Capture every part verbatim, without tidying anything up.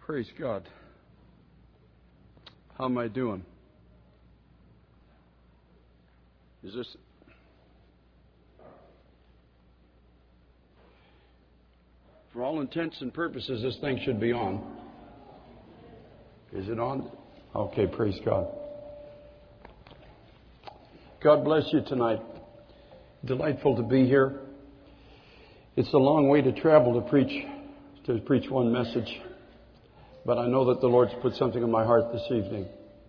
Praise God. How am I doing? Is this... For all intents and purposes, this thing should be on. Is it on? Okay, praise God. God bless you tonight. Delightful to be here. It's a long way to travel to preach, to preach one message. But I know that the Lord's put something in my heart this evening.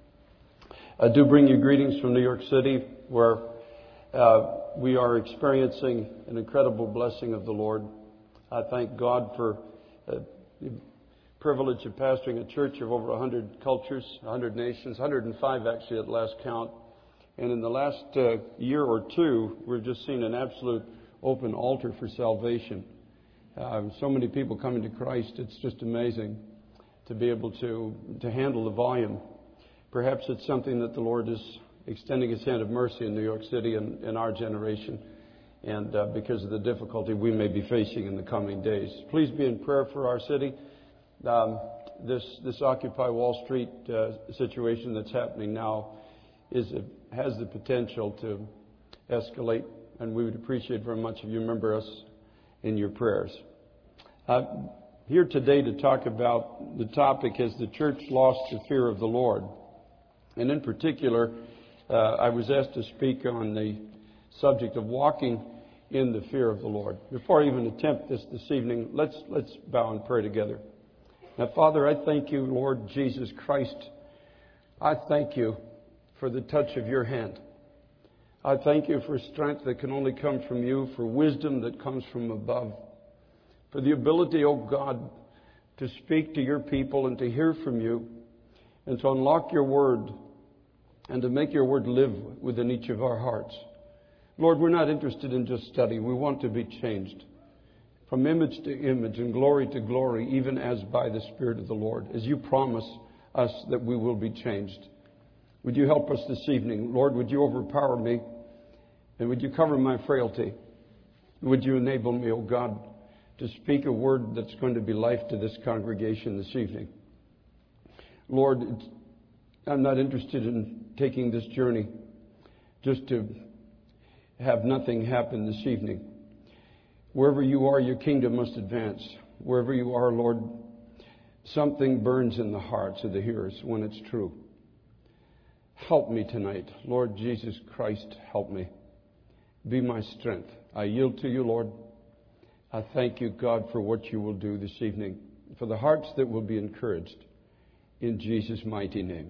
I do bring you greetings from New York City, where uh, we are experiencing an incredible blessing of the Lord. I thank God for uh, the privilege of pastoring a church of over one hundred cultures, one hundred nations, one hundred five actually at last count. And in the last uh, year or two, we've just seen an absolute open altar for salvation. Uh, so many people coming to Christ, it's just amazing to be able to, to handle the volume. Perhaps it's something that the Lord is extending His hand of mercy in New York City and in our generation, and uh, because of the difficulty we may be facing in the coming days. Please be in prayer for our city. Um, this this Occupy Wall Street uh, situation that's happening now is a, has the potential to escalate, and we would appreciate very much if you remember us in your prayers. Uh, here today to talk about the topic, has the church lost the fear of the Lord? And in particular, uh, I was asked to speak on the subject of walking in the fear of the Lord. Before I even attempt this this evening, let's let's bow and pray together. Now, Father, I thank you, Lord Jesus Christ. I thank you for the touch of your hand. I thank you for strength that can only come from you, for wisdom that comes from above, for the ability, oh God, to speak to your people and to hear from you, and to unlock your word and to make your word live within each of our hearts. Lord, we're not interested in just study. We want to be changed from image to image and glory to glory, even as by the Spirit of the Lord, as you promise us that we will be changed. Would you help us this evening? Lord, would you overpower me? And would you cover my frailty? Would you enable me, oh God, to speak a word that's going to be life to this congregation this evening? Lord, I'm not interested in taking this journey just to have nothing happen this evening. Wherever you are, your kingdom must advance. Wherever you are, Lord, something burns in the hearts of the hearers when it's true. Help me tonight. Lord Jesus Christ, help me. Be my strength. I yield to you, Lord. I thank you, God, for what you will do this evening, for the hearts that will be encouraged. In Jesus' mighty name.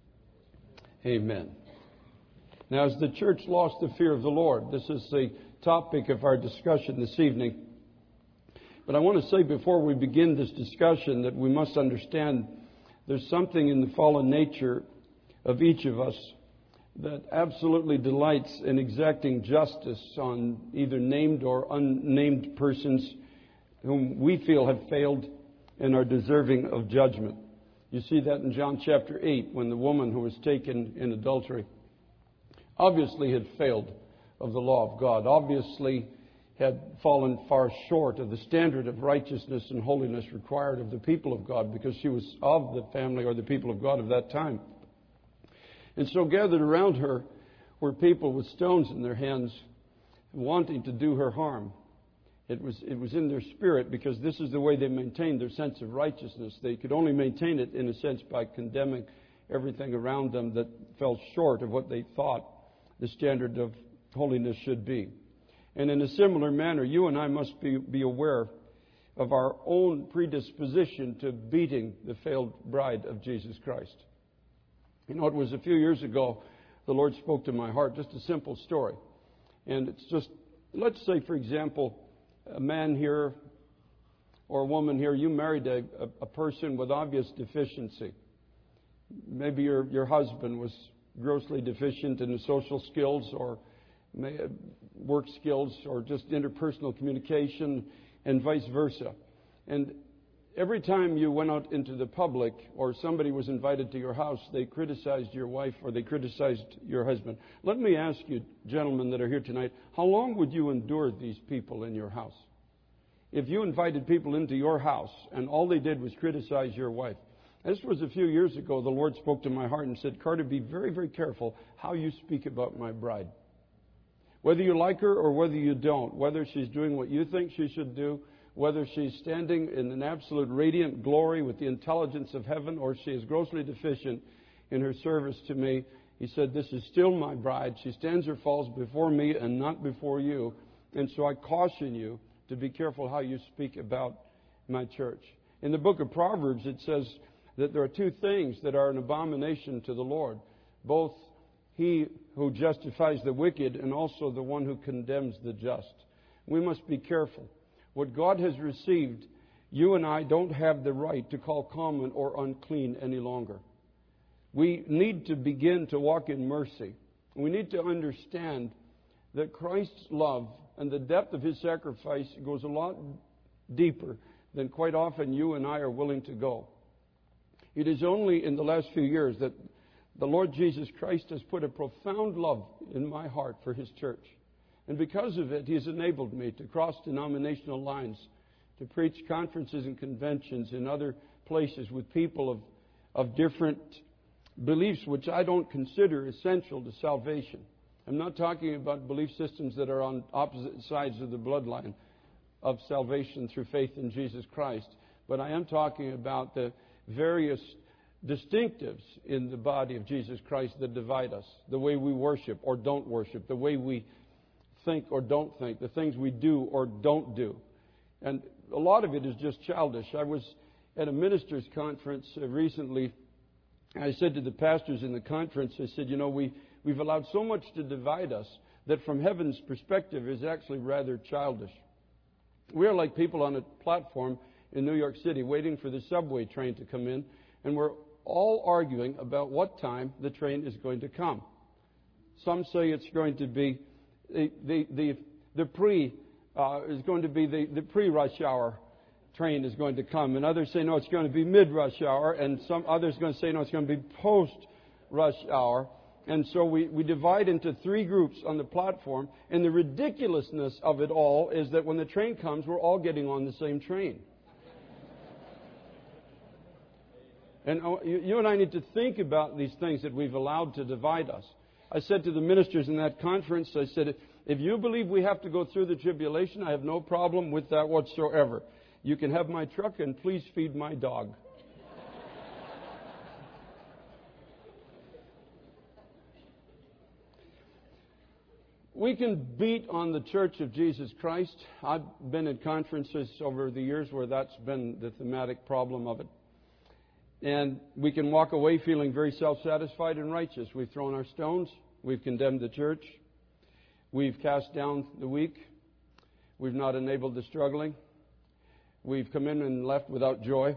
Amen. Now, has the church lost the fear of the Lord? This is the topic of our discussion this evening. But I want to say before we begin this discussion that we must understand there's something in the fallen nature of each of us that absolutely delights in exacting justice on either named or unnamed persons whom we feel have failed and are deserving of judgment. You see that in John chapter eight, when the woman who was taken in adultery obviously had failed of the law of God, obviously had fallen far short of the standard of righteousness and holiness required of the people of God, because she was of the family or the people of God of that time. And so gathered around her were people with stones in their hands wanting to do her harm. It was, it was in their spirit, because this is the way they maintained their sense of righteousness. They could only maintain it, in a sense, by condemning everything around them that fell short of what they thought the standard of holiness should be. And in a similar manner, you and I must be, be aware of our own predisposition to beating the failed bride of Jesus Christ. You know, it was a few years ago, the Lord spoke to my heart, just a simple story. And it's just, let's say, for example, a man here or a woman here, you married a, a, a person with obvious deficiency. Maybe your, your husband was grossly deficient in the social skills or may, work skills or just interpersonal communication, and vice versa. And every time you went out into the public or somebody was invited to your house, they criticized your wife or they criticized your husband. Let me ask you, gentlemen that are here tonight, how long would you endure these people in your house? if you invited people into your house and all they did was criticize your wife. This was a few years ago. The Lord spoke to my heart and said, Carter, be very, very careful how you speak about my bride. Whether you like her or whether you don't, whether she's doing what you think she should do, whether she's standing in an absolute radiant glory with the intelligence of heaven, or she is grossly deficient in her service to me, he said, this is still my bride. She stands or falls before me and not before you. And so I caution you to be careful how you speak about my church. In the book of Proverbs, it says that there are two things that are an abomination to the Lord. Both he who justifies the wicked and also the one who condemns the just. We must be careful. What God has received, you and I don't have the right to call common or unclean any longer. We need to begin to walk in mercy. We need to understand that Christ's love and the depth of His sacrifice goes a lot deeper than quite often you and I are willing to go. It is only in the last few years that the Lord Jesus Christ has put a profound love in my heart for His church. And because of it, He has enabled me to cross denominational lines, to preach conferences and conventions in other places with people of, of different beliefs which I don't consider essential to salvation. I'm not talking about belief systems that are on opposite sides of the bloodline of salvation through faith in Jesus Christ, but I am talking about the various distinctives in the body of Jesus Christ that divide us. The way we worship or don't worship, the way we think or don't think, the things we do or don't do. And a lot of it is just childish. I was at a ministers' conference recently. I said to the pastors in the conference, I said, you know, we, we've allowed so much to divide us that from heaven's perspective is actually rather childish. We are like people on a platform in New York City waiting for the subway train to come in, and we're all arguing about what time the train is going to come. Some say it's going to be the the the, the pre uh, is going to be the, the pre-rush hour train is going to come, and others say no, it's going to be mid-rush hour, and some others are going to say no, it's going to be post-rush hour. And so we, we divide into three groups on the platform, and the ridiculousness of it all is that when the train comes, we're all getting on the same train. And you and I need to think about these things that we've allowed to divide us. I said to the ministers in that conference, I said, if you believe we have to go through the tribulation, I have no problem with that whatsoever. You can have my truck and please feed my dog. We can beat on the Church of Jesus Christ. I've been at conferences over the years where that's been the thematic problem of it. And we can walk away feeling very self-satisfied and righteous. We've thrown our stones. We've condemned the church. We've cast down the weak. We've not enabled the struggling. We've come in and left without joy.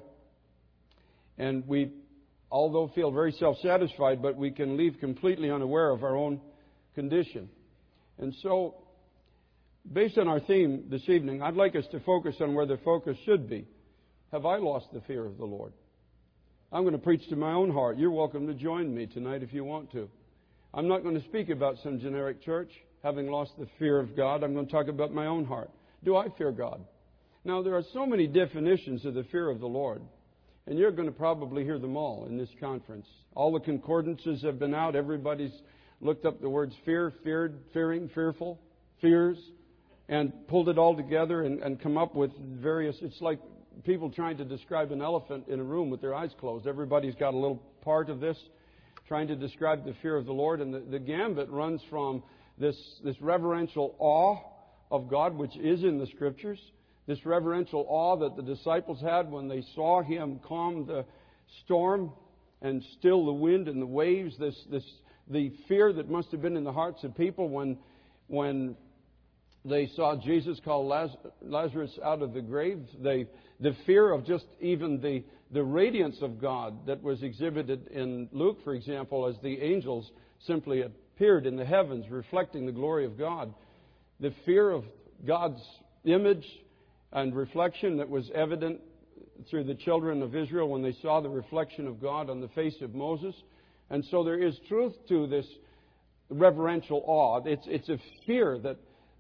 And we, although feel very self-satisfied, but we can leave completely unaware of our own condition. And so, based on our theme this evening, I'd like us to focus on where the focus should be. Have I lost the fear of the Lord? I'm going to preach to my own heart. You're welcome to join me tonight if you want to. I'm not going to speak about some generic church having lost the fear of God. I'm going to talk about my own heart. Do I fear God? Now, there are so many definitions of the fear of the Lord, and you're going to probably hear them all in this conference. All the concordances have been out. Everybody's looked up the words fear, feared, fearing, fearful, fears, and pulled it all together and, and come up with various... It's like people trying to describe an elephant in a room with their eyes closed. Everybody's got a little part of this, trying to describe the fear of the Lord. And the, the gambit runs from this, this reverential awe of God, which is in the Scriptures, this reverential awe that the disciples had when they saw Him calm the storm and still the wind and the waves, this, this, the fear that must have been in the hearts of people when, when they saw Jesus call Lazarus out of the grave. They, the fear of just even the, the radiance of God that was exhibited in Luke, for example, as the angels simply appeared in the heavens, reflecting the glory of God. The fear of God's image and reflection that was evident through the children of Israel when they saw the reflection of God on the face of Moses. And so there is truth to this reverential awe. It's, it's a fear that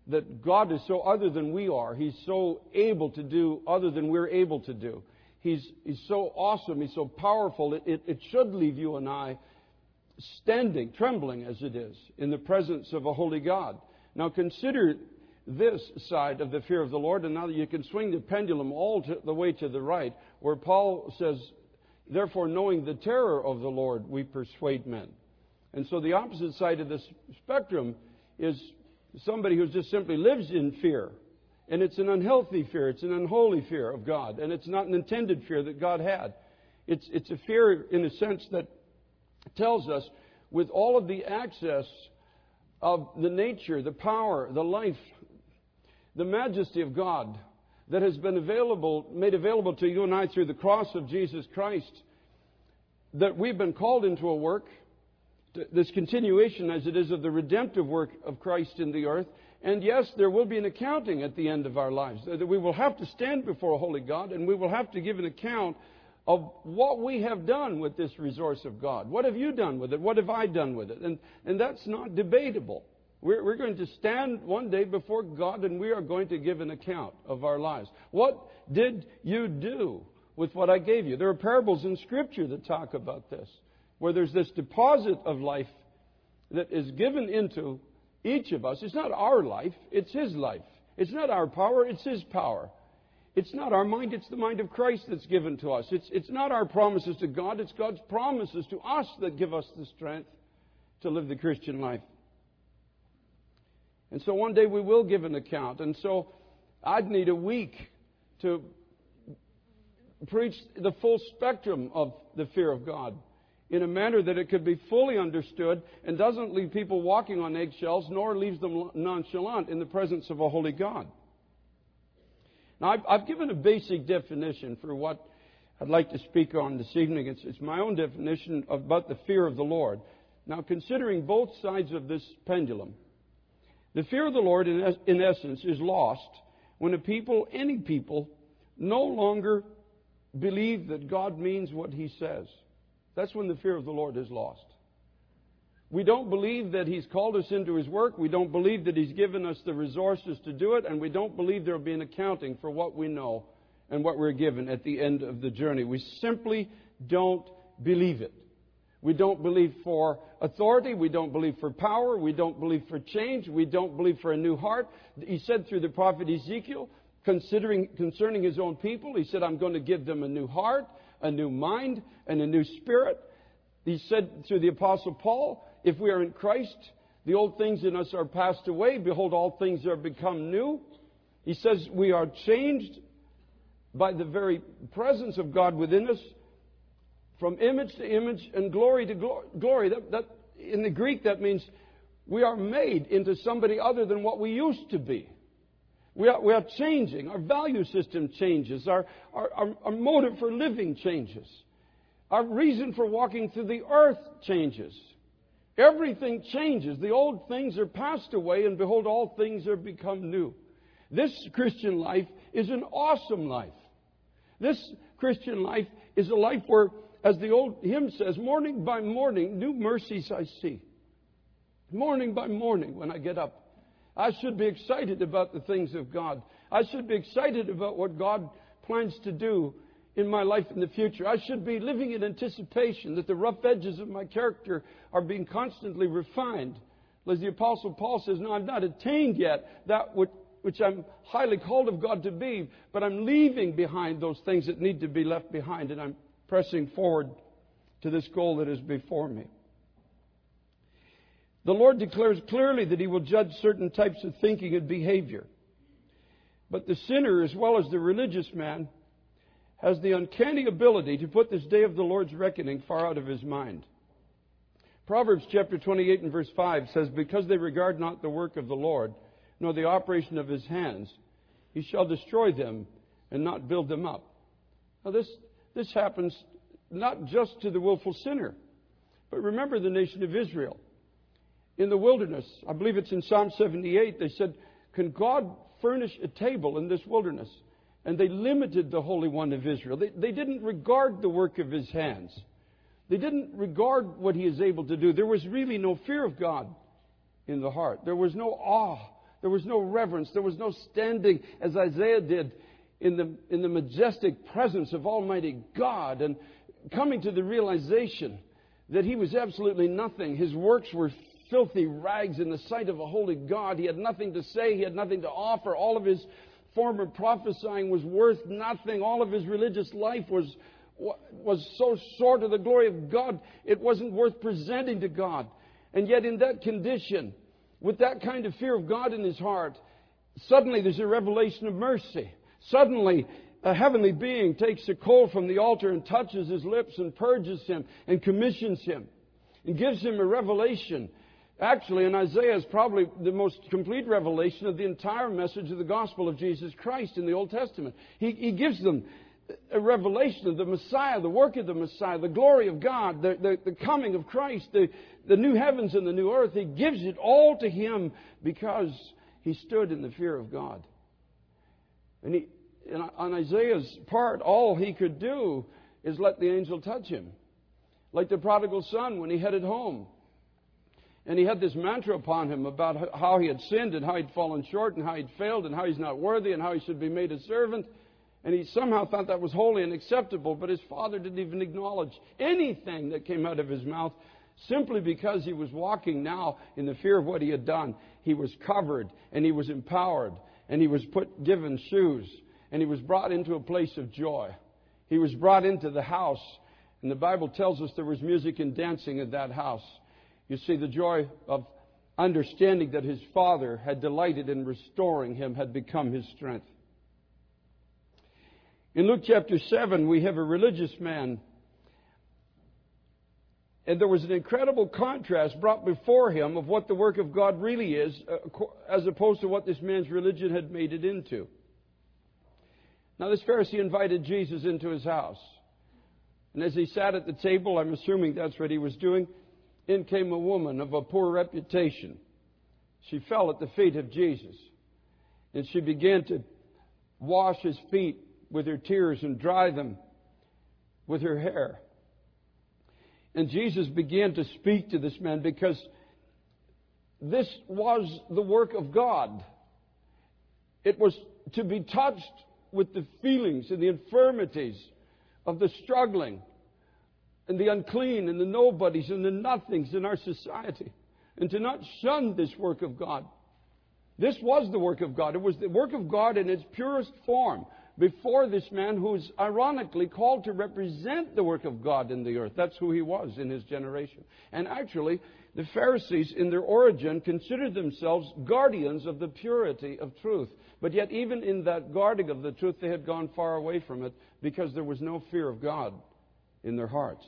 that God is so other than we are. He's so able to do other than we're able to do. He's, he's so awesome. He's so powerful. It, it, it should leave you and I standing, trembling as it is, in the presence of a holy God. Now consider this side of the fear of the Lord, and now you can swing the pendulum all to, the way to the right, where Paul says, therefore, knowing the terror of the Lord, we persuade men. And so the opposite side of this spectrum is somebody who just simply lives in fear. And it's an unhealthy fear. It's an unholy fear of God. And it's not an intended fear that God had. It's, it's a fear in a sense that tells us with all of the access of the nature, the power, the life, the majesty of God that has been available, made available to you and I through the cross of Jesus Christ, that we've been called into a work, this continuation as it is of the redemptive work of Christ in the earth. And yes, there will be an accounting at the end of our lives. That we will have to stand before a holy God, and we will have to give an account of what we have done with this resource of God. What have you done with it? What have I done with it? And, and that's not debatable. We're, we're going to stand one day before God, and we are going to give an account of our lives. What did you do with what I gave you? There are parables in Scripture that talk about this, where there's this deposit of life that is given into each of us. It's not our life, it's His life. It's not our power, it's His power. It's not our mind, it's the mind of Christ that's given to us. It's, it's not our promises to God, it's God's promises to us that give us the strength to live the Christian life. And so one day we will give an account. And so I'd need a week to preach the full spectrum of the fear of God in a manner that it could be fully understood and doesn't leave people walking on eggshells, nor leaves them nonchalant in the presence of a holy God. Now, I've, I've given a basic definition for what I'd like to speak on this evening. It's, it's my own definition about the fear of the Lord. Now, considering both sides of this pendulum, the fear of the Lord, in, es- in essence, is lost when a people, any people, no longer believe that God means what He says. That's when the fear of the Lord is lost. We don't believe that He's called us into His work. We don't believe that He's given us the resources to do it. And we don't believe there will be an accounting for what we know and what we're given at the end of the journey. We simply don't believe it. We don't believe for authority. We don't believe for power. We don't believe for change. We don't believe for a new heart. He said through the prophet Ezekiel, considering concerning His own people, He said, I'm going to give them a new heart, a new mind, and a new spirit. He said through the Apostle Paul, if we are in Christ, the old things in us are passed away. Behold, all things are become new. He says we are changed by the very presence of God within us, from image to image and glory to glo- glory. That, that, in the Greek, that means we are made into somebody other than what we used to be. We are, we are changing. Our value system changes. Our, our, our, our motive for living changes. Our reason for walking through the earth changes. Everything changes. The old things are passed away, and behold, all things are become new. This Christian life is an awesome life. This Christian life is a life where, as the old hymn says, morning by morning, new mercies I see. Morning by morning, when I get up, I should be excited about the things of God. I should be excited about what God plans to do in my life in the future. I should be living in anticipation that the rough edges of my character are being constantly refined. As the Apostle Paul says, no, I've not attained yet that which, which I'm highly called of God to be, but I'm leaving behind those things that need to be left behind, and I'm pressing forward to this goal that is before me. The Lord declares clearly that He will judge certain types of thinking and behavior. But the sinner, as well as the religious man, has the uncanny ability to put this day of the Lord's reckoning far out of his mind. Proverbs chapter twenty-eight and verse five says, because they regard not the work of the Lord, nor the operation of His hands, He shall destroy them and not build them up. Now this, this happens not just to the willful sinner, but remember the nation of Israel. In the wilderness, I believe it's in Psalm seventy-eight, they said, can God furnish a table in this wilderness? And they limited the Holy One of Israel. They, they didn't regard the work of His hands. They didn't regard what He is able to do. There was really no fear of God in the heart. There was no awe. There was no reverence. There was no standing as Isaiah did in the, in the majestic presence of Almighty God and coming to the realization that he was absolutely nothing. His works were filthy rags in the sight of a holy God. He had nothing to say. He had nothing to offer. All of his former prophesying was worth nothing. All of his religious life was, was so short of the glory of God, it wasn't worth presenting to God. And yet in that condition, with that kind of fear of God in his heart, suddenly there's a revelation of mercy. Suddenly, a heavenly being takes a coal from the altar and touches his lips and purges him and commissions him and gives him a revelation. Actually, in Isaiah is probably the most complete revelation of the entire message of the gospel of Jesus Christ in the Old Testament. He, he gives them a revelation of the Messiah, the work of the Messiah, the glory of God, the, the, the coming of Christ, the, the new heavens and the new earth. He gives it all to him because he stood in the fear of God. And he, on Isaiah's part, all he could do is let the angel touch him. Like the prodigal son when he headed home. And he had this mantra upon him about how he had sinned and how he'd fallen short and how he'd failed and how he's not worthy and how he should be made a servant. And he somehow thought that was holy and acceptable, but his father didn't even acknowledge anything that came out of his mouth simply because he was walking now in the fear of what he had done. He was covered and he was empowered and he was put given shoes and he was brought into a place of joy. He was brought into the house, and the Bible tells us there was music and dancing in that house. You see, the joy of understanding that his father had delighted in restoring him had become his strength. In Luke chapter seven, we have a religious man. And there was an incredible contrast brought before him of what the work of God really is, as opposed to what this man's religion had made it into. Now, this Pharisee invited Jesus into his house. And as he sat at the table, I'm assuming that's what he was doing, in came a woman of a poor reputation. She fell at the feet of Jesus. And she began to wash his feet with her tears and dry them with her hair. And Jesus began to speak to this man because this was the work of God. It was to be touched with the feelings and the infirmities of the struggling and the unclean and the nobodies and the nothings in our society, and to not shun this work of God. This was the work of God. It was the work of God in its purest form before this man who's ironically called to represent the work of God in the earth. That's who he was in his generation. And actually, the Pharisees in their origin considered themselves guardians of the purity of truth. But yet even in that guarding of the truth, they had gone far away from it because there was no fear of God in their hearts.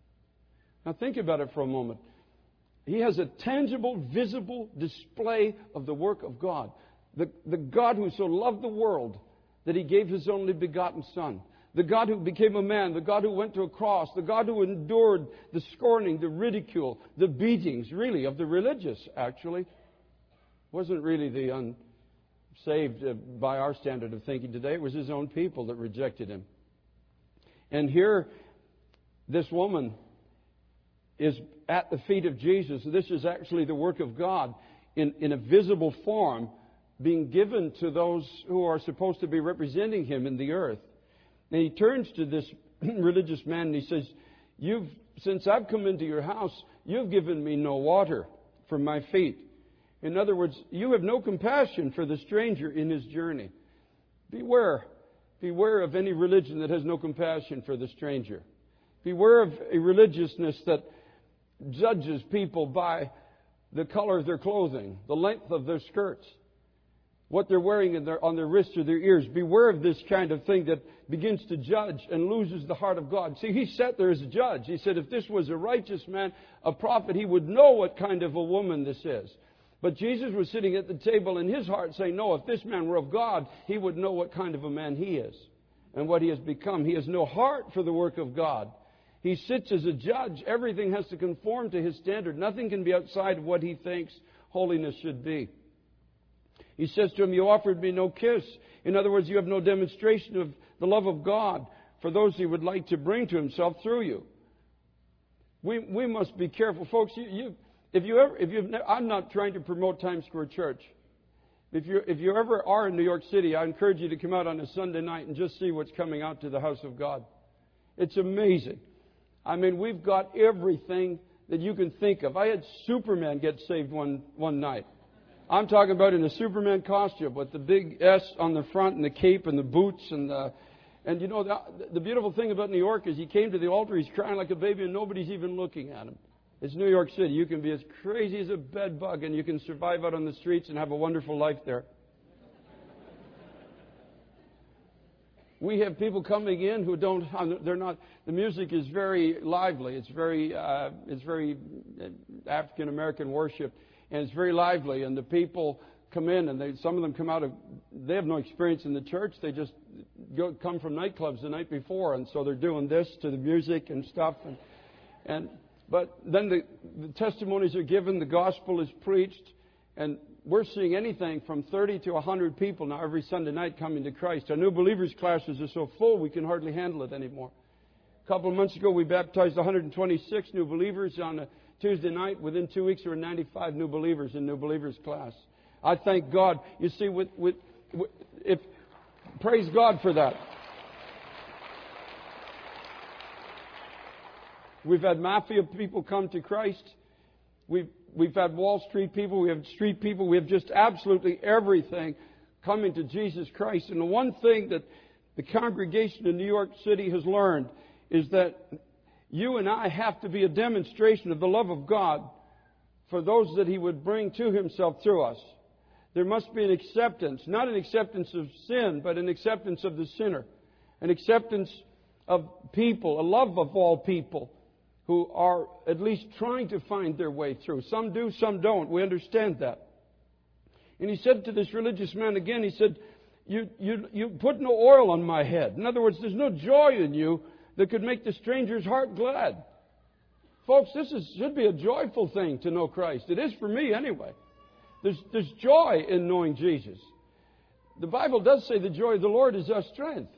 Now think about it for a moment. He has a tangible, visible display of the work of God. The, the God who so loved the world that he gave his only begotten Son. The God who became a man. The God who went to a cross. The God who endured the scorning, the ridicule, the beatings, really, of the religious, actually. Wasn't really the unsaved uh, by our standard of thinking today. It was his own people that rejected him. And here, this woman is at the feet of Jesus. This is actually the work of God in, in a visible form being given to those who are supposed to be representing him in the earth. And he turns to this religious man and he says, "You've, since I've come into your house, you've given me no water for my feet." In other words, you have no compassion for the stranger in his journey. Beware. Beware of any religion that has no compassion for the stranger. Beware of a religiousness that judges people by the color of their clothing, the length of their skirts, what they're wearing in their, on their wrists or their ears. Beware of this kind of thing that begins to judge and loses the heart of God. See, he sat there as a judge. He said if this was a righteous man, a prophet, he would know what kind of a woman this is. But Jesus was sitting at the table in his heart saying, no, if this man were of God, he would know what kind of a man he is and what he has become. He has no heart for the work of God. He sits as a judge. Everything has to conform to his standard. Nothing can be outside of what he thinks holiness should be. He says to him, you offered me no kiss. In other words, you have no demonstration of the love of God for those he would like to bring to himself through you. We we must be careful. Folks, you, you if you ever, if you've, I'm not trying to promote Times Square Church. If you if you ever are in New York City, I encourage you to come out on a Sunday night and just see what's coming out to the house of God. It's amazing. I mean, we've got everything that you can think of. I had Superman get saved one one night. I'm talking about in a Superman costume with the big S on the front and the cape and the boots and the and you know the, the beautiful thing about New York is he came to the altar, he's crying like a baby, and nobody's even looking at him. It's New York City. You can be as crazy as a bed bug, and you can survive out on the streets and have a wonderful life there. We have people coming in who don't. They're not. The music is very lively. It's very. Uh, it's very African American worship, and it's very lively. And the people come in, and they, some of them come out of. They have no experience in the church. They just go, come from nightclubs the night before, and so they're doing this to the music and stuff, and and. But then the, the testimonies are given, the gospel is preached, and we're seeing anything from thirty to one hundred people now every Sunday night coming to Christ. Our new believers classes are so full we can hardly handle it anymore. A couple of months ago we baptized one hundred twenty-six new believers on a Tuesday night. Within two weeks there were ninety-five new believers in new believers class. I thank God. You see, with, with, with if praise God for that. We've had mafia people come to Christ. We've, we've had Wall Street people. We have street people. We have just absolutely everything coming to Jesus Christ. And the one thing that the congregation in New York City has learned is that you and I have to be a demonstration of the love of God for those that He would bring to Himself through us. There must be an acceptance, not an acceptance of sin, but an acceptance of the sinner. An acceptance of people, a love of all people, who are at least trying to find their way through. Some do, some don't. We understand that. And he said to this religious man again, he said, you, you, you put no oil on my head. In other words, there's no joy in you that could make the stranger's heart glad. Folks, this is, should be a joyful thing to know Christ. It is for me anyway. There's, there's joy in knowing Jesus. The Bible does say the joy of the Lord is our strength.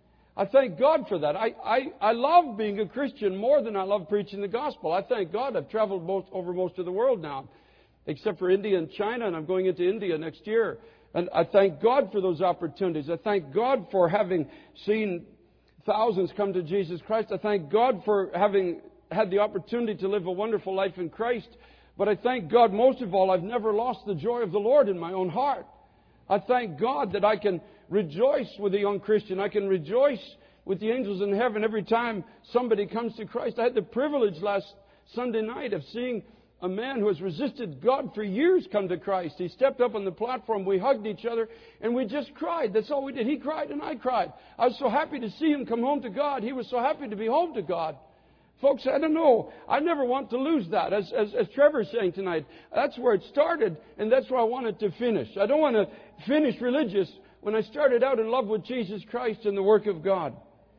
I thank God for that. I, I, I love being a Christian more than I love preaching the gospel. I thank God I've traveled most, over most of the world now, except for India and China, and I'm going into India next year. And I thank God for those opportunities. I thank God for having seen thousands come to Jesus Christ. I thank God for having had the opportunity to live a wonderful life in Christ. But I thank God most of all, I've never lost the joy of the Lord in my own heart. I thank God that I can rejoice with a young Christian. I can rejoice with the angels in heaven every time somebody comes to Christ. I had the privilege last Sunday night of seeing a man who has resisted God for years come to Christ. He stepped up on the platform. We hugged each other and we just cried. That's all we did. He cried and I cried. I was so happy to see him come home to God. He was so happy to be home to God. Folks, I don't know. I never want to lose that. As, as, as Trevor's saying tonight, that's where it started, and that's where I want it to finish. I don't want to finish religious when I started out in love with Jesus Christ and the work of God.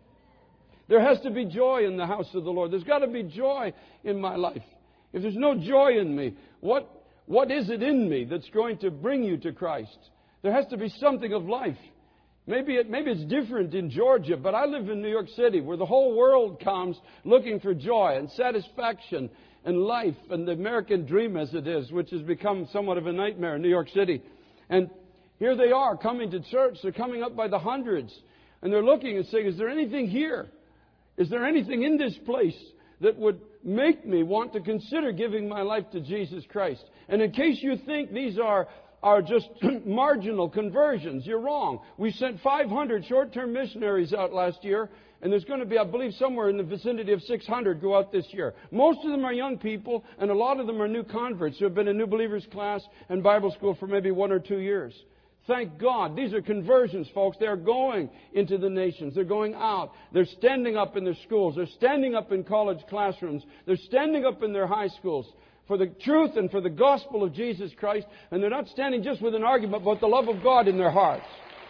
There has to be joy in the house of the Lord. There's got to be joy in my life. If there's no joy in me, what, what is it in me that's going to bring you to Christ? There has to be something of life. Maybe it, maybe it's different in Georgia, but I live in New York City where the whole world comes looking for joy and satisfaction and life and the American dream as it is, which has become somewhat of a nightmare in New York City. And here they are coming to church. They're coming up by the hundreds. And they're looking and saying, is there anything here? Is there anything in this place that would make me want to consider giving my life to Jesus Christ? And in case you think these are are just marginal conversions, you're wrong. We sent five hundred short-term missionaries out last year, and there's going to be, I believe, somewhere in the vicinity of six hundred go out this year. Most of them are young people, and a lot of them are new converts who have been in New Believers class and Bible school for maybe one or two years. Thank God. These are conversions, folks. They're going into the nations. They're going out. They're standing up in their schools. They're standing up in college classrooms. They're standing up in their high schools for the truth and for the gospel of Jesus Christ. And they're not standing just with an argument, but the love of God in their hearts.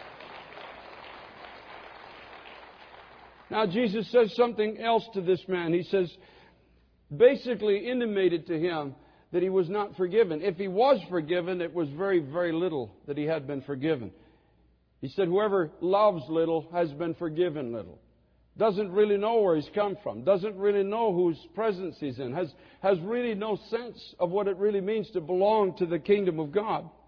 Now, Jesus says something else to this man. He says, basically intimated to him that he was not forgiven. If he was forgiven, it was very, very little that he had been forgiven. He said, whoever loves little has been forgiven little. Doesn't really know where he's come from. Doesn't really know whose presence he's in. Has, has really no sense of what it really means to belong to the kingdom of God.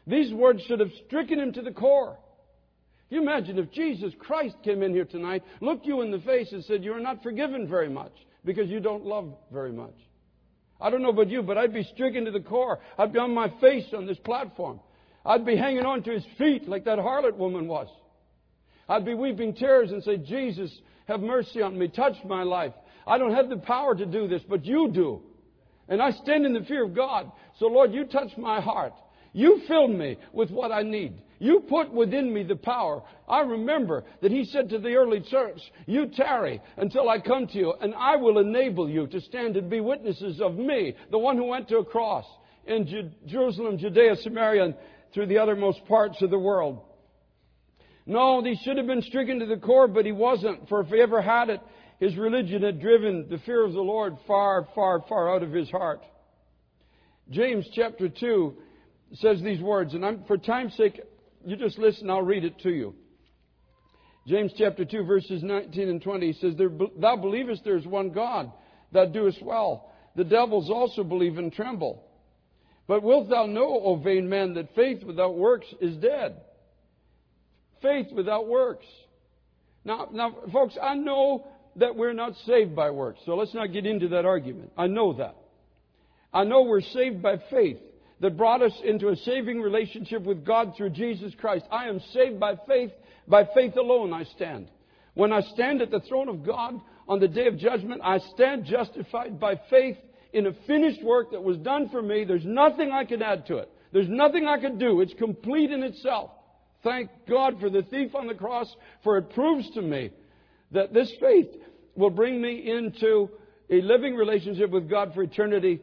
These words should have stricken him to the core. Can you imagine if Jesus Christ came in here tonight, looked you in the face and said, "You're not forgiven very much because you don't love very much." I don't know about you, but I'd be stricken to the core. I'd be on my face on this platform. I'd be hanging on to his feet like that harlot woman was. I'd be weeping tears and say, "Jesus, have mercy on me. Touch my life. I don't have the power to do this, but you do. And I stand in the fear of God. So, Lord, you touch my heart. You fill me with what I need. You put within me the power." I remember that he said to the early church, "You tarry until I come to you, and I will enable you to stand and be witnesses of me," the one who went to a cross in Ju- Jerusalem, Judea, Samaria, and through the uttermost parts of the world. No, he should have been stricken to the core, but he wasn't. For if he ever had it, his religion had driven the fear of the Lord far, far, far out of his heart. James chapter two says these words, and I'm, for time's sake, you just listen, I'll read it to you. James chapter two, verses nineteen and twenty, he says, "Thou believest there is one God, thou doest well. The devils also believe and tremble. But wilt thou know, O vain man, that faith without works is dead?" Faith without works. Now, now, folks, I know that we're not saved by works, so let's not get into that argument. I know that. I know we're saved by faith that brought us into a saving relationship with God through Jesus Christ. I am saved by faith. By faith alone I stand. When I stand at the throne of God on the day of judgment, I stand justified by faith in a finished work that was done for me. There's nothing I can add to it. There's nothing I can do. It's complete in itself. Thank God for the thief on the cross, for it proves to me that this faith will bring me into a living relationship with God for eternity.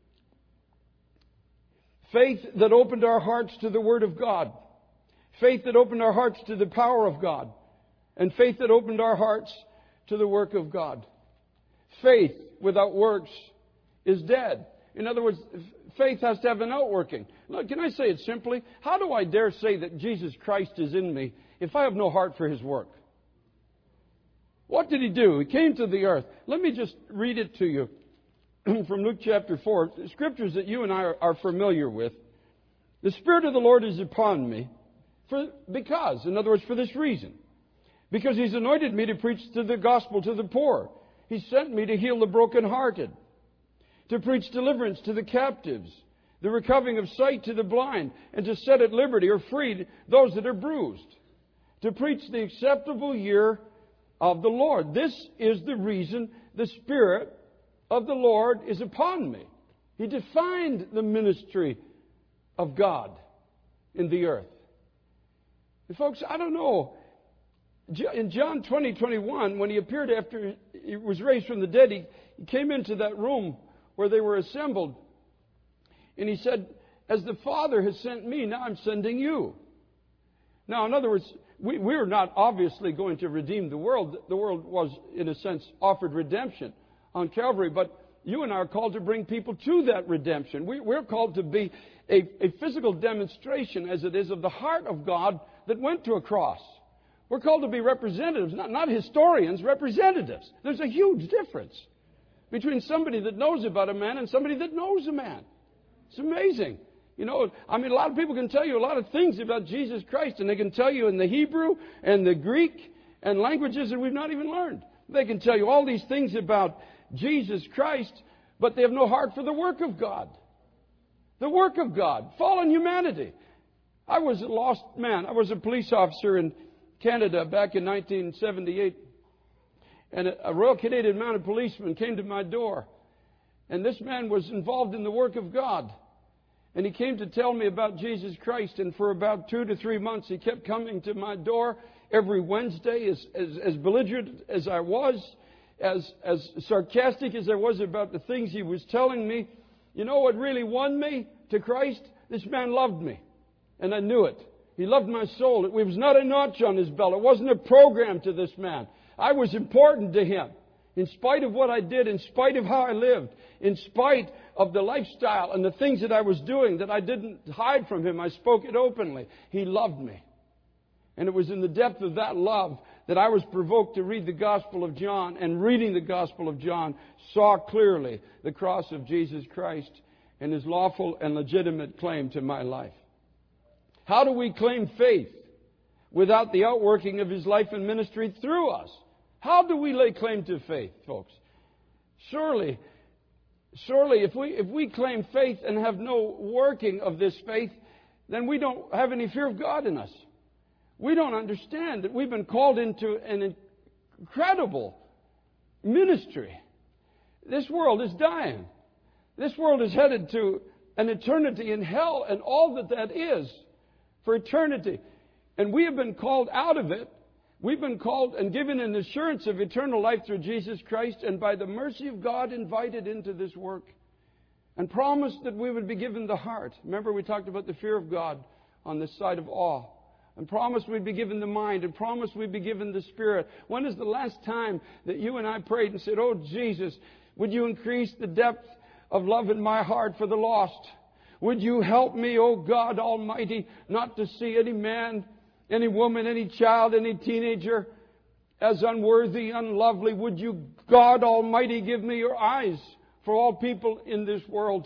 Faith that opened our hearts to the Word of God. Faith that opened our hearts to the power of God. And faith that opened our hearts to the work of God. Faith without works is dead. In other words, faith has to have an outworking. Look, can I say it simply? How do I dare say that Jesus Christ is in me if I have no heart for His work? What did He do? He came to the earth. Let me just read it to you. From Luke chapter four, scriptures that you and I are, are familiar with. "The Spirit of the Lord is upon me, for, because, in other words, for this reason. Because He's anointed me to preach to the gospel to the poor. He sent me to heal the brokenhearted, to preach deliverance to the captives, the recovering of sight to the blind, and to set at liberty or free those that are bruised, to preach the acceptable year of the Lord." This is the reason the Spirit of the Lord is upon me. He defined the ministry of God in the earth. And folks, I don't know. In John twenty, twenty-one, when He appeared after He was raised from the dead, He, he came into that room where they were assembled. And He said, "As the Father has sent me, now I'm sending you." Now, in other words, we, we're not obviously going to redeem the world. The world was, in a sense, offered redemption on Calvary, but you and I are called to bring people to that redemption. We, we're called to be a, a physical demonstration, as it is, of the heart of God that went to a cross. We're called to be representatives, not, not historians, representatives. There's a huge difference between somebody that knows about a man and somebody that knows a man. It's amazing. You know, I mean, a lot of people can tell you a lot of things about Jesus Christ, and they can tell you in the Hebrew and the Greek and languages that we've not even learned. They can tell you all these things about Jesus Christ, but they have no heart for the work of God. The work of God. Fallen humanity. I was a lost man. I was a police officer in Canada back in nineteen seventy-eight. And a Royal Canadian Mounted Policeman came to my door. And this man was involved in the work of God. And he came to tell me about Jesus Christ. And for about two to three months, he kept coming to my door every Wednesday, as, as, as belligerent as I was, as, as sarcastic as I was about the things he was telling me. You know what really won me to Christ? This man loved me. And I knew it. He loved my soul. It was not a notch on his belt. It wasn't a program to this man. I was important to him. In spite of what I did, in spite of how I lived, in spite of the lifestyle and the things that I was doing that I didn't hide from him, I spoke it openly. He loved me. And it was in the depth of that love that I was provoked to read the Gospel of John, and reading the Gospel of John, saw clearly the cross of Jesus Christ and His lawful and legitimate claim to my life. How do we claim faith without the outworking of His life and ministry through us? How do we lay claim to faith, folks? Surely, surely if we, if we claim faith and have no working of this faith, then we don't have any fear of God in us. We don't understand that we've been called into an incredible ministry. This world is dying. This world is headed to an eternity in hell and all that that is for eternity. And we have been called out of it. We've been called and given an assurance of eternal life through Jesus Christ, and by the mercy of God invited into this work and promised that we would be given the heart. Remember, we talked about the fear of God on this side of awe. And promised we'd be given the mind, and promised we'd be given the Spirit. When is the last time that you and I prayed and said, "Oh, Jesus, would you increase the depth of love in my heart for the lost? Would you help me, oh God Almighty, not to see any man, any woman, any child, any teenager as unworthy, unlovely? Would you, God Almighty, give me your eyes for all people in this world,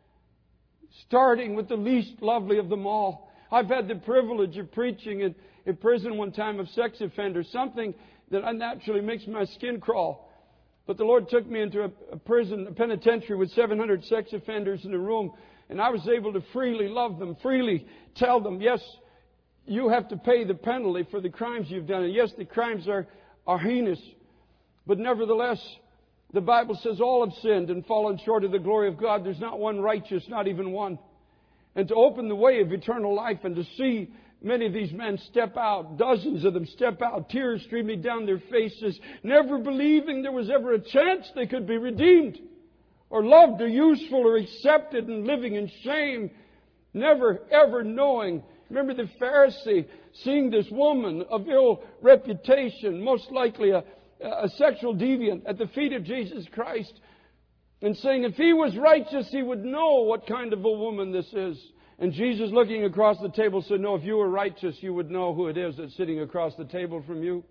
starting with the least lovely of them all." I've had the privilege of preaching in, in prison one time of sex offenders, something that unnaturally makes my skin crawl. But the Lord took me into a, a prison, a penitentiary with seven hundred sex offenders in a room, and I was able to freely love them, freely tell them, yes, you have to pay the penalty for the crimes you've done. And yes, the crimes are, are heinous. But nevertheless, the Bible says all have sinned and fallen short of the glory of God. There's not one righteous, not even one. And to open the way of eternal life and to see many of these men step out, dozens of them step out, tears streaming down their faces, never believing there was ever a chance they could be redeemed or loved or useful or accepted, and living in shame, never ever knowing. Remember the Pharisee seeing this woman of ill reputation, most likely a, a sexual deviant, at the feet of Jesus Christ, and saying if he was righteous, he would know what kind of a woman this is. And Jesus, looking across the table, said, "No, if you were righteous, you would know who it is that's sitting across the table from you."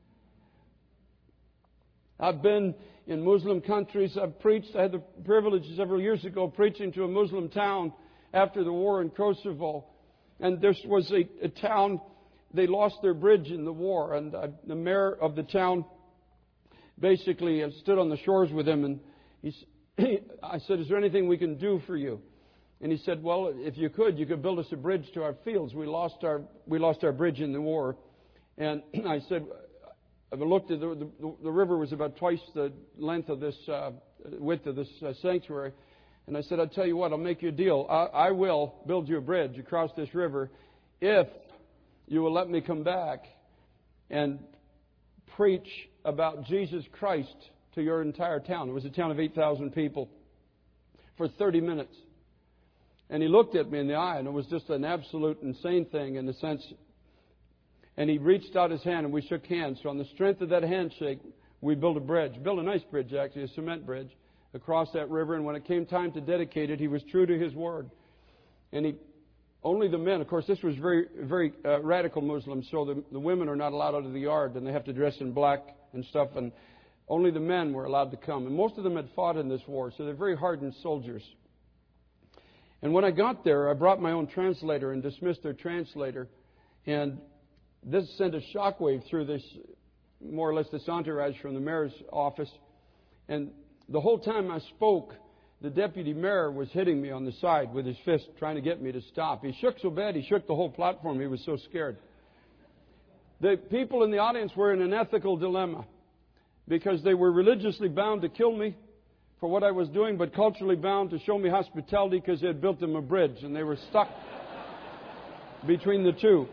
I've been in Muslim countries. I've preached. I had the privilege several years ago preaching to a Muslim town after the war in Kosovo. And there was a, a town, they lost their bridge in the war. And uh, the mayor of the town basically uh, stood on the shores with him, and he I said, "Is there anything we can do for you?" And he said, "Well, if you could, you could build us a bridge to our fields. We lost our we lost our bridge in the war." And I said, I looked at the, the, the river was about twice the length of this uh, width of this uh, sanctuary. And I said, "I'll tell you what, I'll make you a deal. I, I will build you a bridge across this river if you will let me come back and preach about Jesus Christ to your entire town." It was a town of eight thousand people for thirty minutes. And he looked at me in the eye, and it was just an absolute insane thing in a sense. And he reached out his hand, and we shook hands. So on the strength of that handshake, we built a bridge. Built a nice bridge, actually, a cement bridge, across that river. And when it came time to dedicate it, he was true to his word. And he, only the men, of course, this was very, very uh, radical Muslims, so the, the women are not allowed out of the yard, and they have to dress in black and stuff. And only the men were allowed to come. And most of them had fought in this war, so they're very hardened soldiers. And when I got there, I brought my own translator and dismissed their translator. And this sent a shockwave through this, more or less this entourage from the mayor's office. And the whole time I spoke, the deputy mayor was hitting me on the side with his fist, trying to get me to stop. He shook so bad, he shook the whole platform. He was so scared. The people in the audience were in an ethical dilemma, because they were religiously bound to kill me for what I was doing, but culturally bound to show me hospitality because they had built them a bridge, and they were stuck between the two.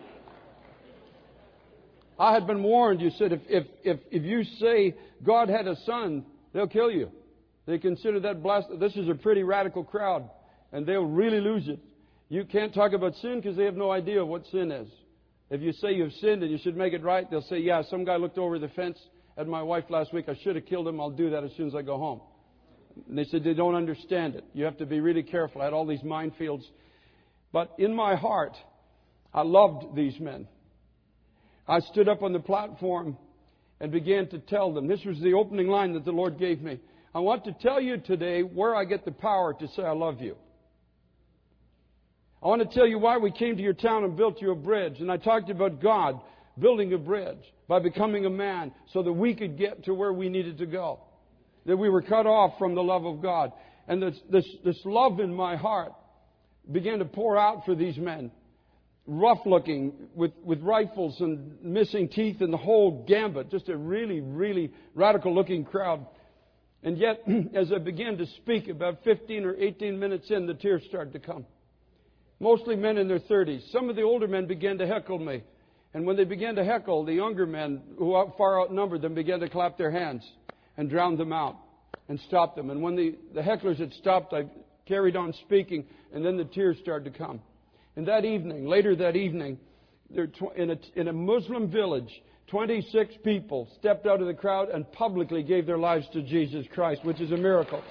I had been warned. You said, if, if, if, if you say God had a son, they'll kill you. They consider that blasphemy. This is a pretty radical crowd, and they'll really lose it. You can't talk about sin because they have no idea what sin is. If you say you've sinned and you should make it right, they'll say, "Yeah, some guy looked over the fence at my wife last week. I should have killed him. I'll do that as soon as I go home." And they said they don't understand it. You have to be really careful. I had all these minefields. But in my heart, I loved these men. I stood up on the platform and began to tell them. This was the opening line that the Lord gave me. "I want to tell you today where I get the power to say I love you. I want to tell you why we came to your town and built you a bridge. And I talked about God building a bridge by becoming a man so that we could get to where we needed to go. That we were cut off from the love of God. And this, this, this love in my heart began to pour out for these men. Rough looking, with, with rifles and missing teeth and the whole gambit. Just a really, really radical looking crowd. And yet, as I began to speak, about fifteen or eighteen minutes in, the tears started to come. Mostly men in their thirties. Some of the older men began to heckle me. And when they began to heckle, the younger men, who far outnumbered them, began to clap their hands and drown them out and stop them. And when the, the hecklers had stopped, I carried on speaking, and then the tears started to come. And that evening, later that evening, there, in, a, in a Muslim village, twenty-six people stepped out of the crowd and publicly gave their lives to Jesus Christ, which is a miracle.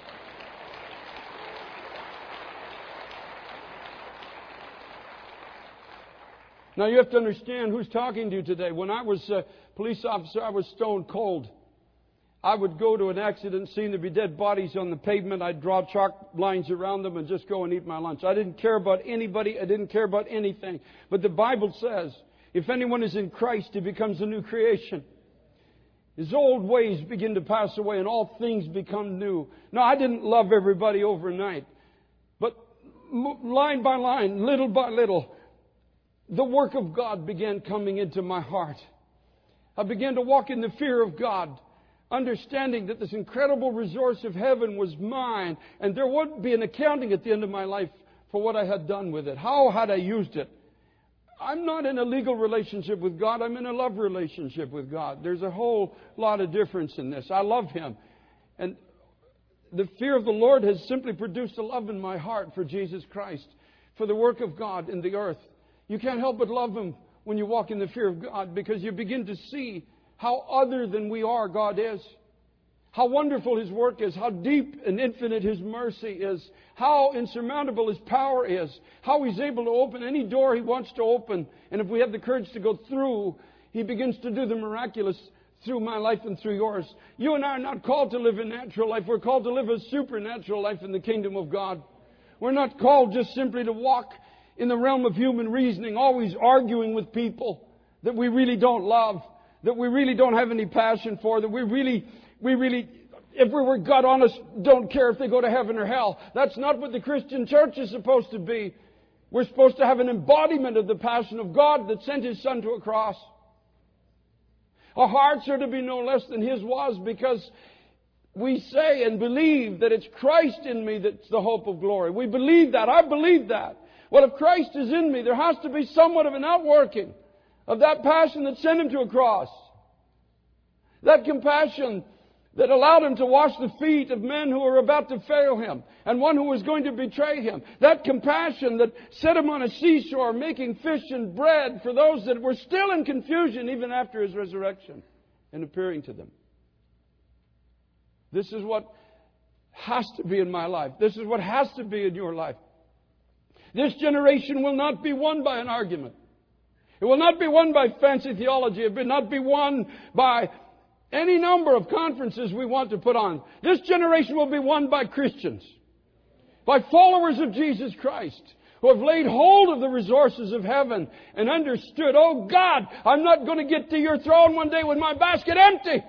Now you have to understand who's talking to you today. When I was a police officer, I was stone cold. I would go to an accident scene, there'd be dead bodies on the pavement. I'd draw chalk lines around them and just go and eat my lunch. I didn't care about anybody. I didn't care about anything. But the Bible says, if anyone is in Christ, he becomes a new creation. His old ways begin to pass away and all things become new. Now, I didn't love everybody overnight. But line by line, little by little, the work of God began coming into my heart. I began to walk in the fear of God, understanding that this incredible resource of heaven was mine, and there would be an accounting at the end of my life for what I had done with it. How had I used it? I'm not in a legal relationship with God. I'm in a love relationship with God. There's a whole lot of difference in this. I love Him. And the fear of the Lord has simply produced a love in my heart for Jesus Christ, for the work of God in the earth. You can't help but love Him when you walk in the fear of God, because you begin to see how other than we are God is. How wonderful His work is. How deep and infinite His mercy is. How insurmountable His power is. How He's able to open any door He wants to open. And if we have the courage to go through, He begins to do the miraculous through my life and through yours. You and I are not called to live a natural life. We're called to live a supernatural life in the kingdom of God. We're not called just simply to walk in the realm of human reasoning, always arguing with people that we really don't love, that we really don't have any passion for, that we really, we really, if we were God honest, don't care if they go to heaven or hell. That's not what the Christian church is supposed to be. We're supposed to have an embodiment of the passion of God that sent His Son to a cross. Our hearts are to be no less than His was, because we say and believe that it's Christ in me that's the hope of glory. We believe that. I believe that. Well, if Christ is in me, there has to be somewhat of an outworking of that passion that sent Him to a cross. That compassion that allowed Him to wash the feet of men who were about to fail Him and one who was going to betray Him. That compassion that set Him on a seashore making fish and bread for those that were still in confusion even after His resurrection and appearing to them. This is what has to be in my life. This is what has to be in your life. This generation will not be won by an argument. It will not be won by fancy theology. It will not be won by any number of conferences we want to put on. This generation will be won by Christians, by followers of Jesus Christ, who have laid hold of the resources of heaven and understood, oh God, I'm not going to get to your throne one day with my basket empty.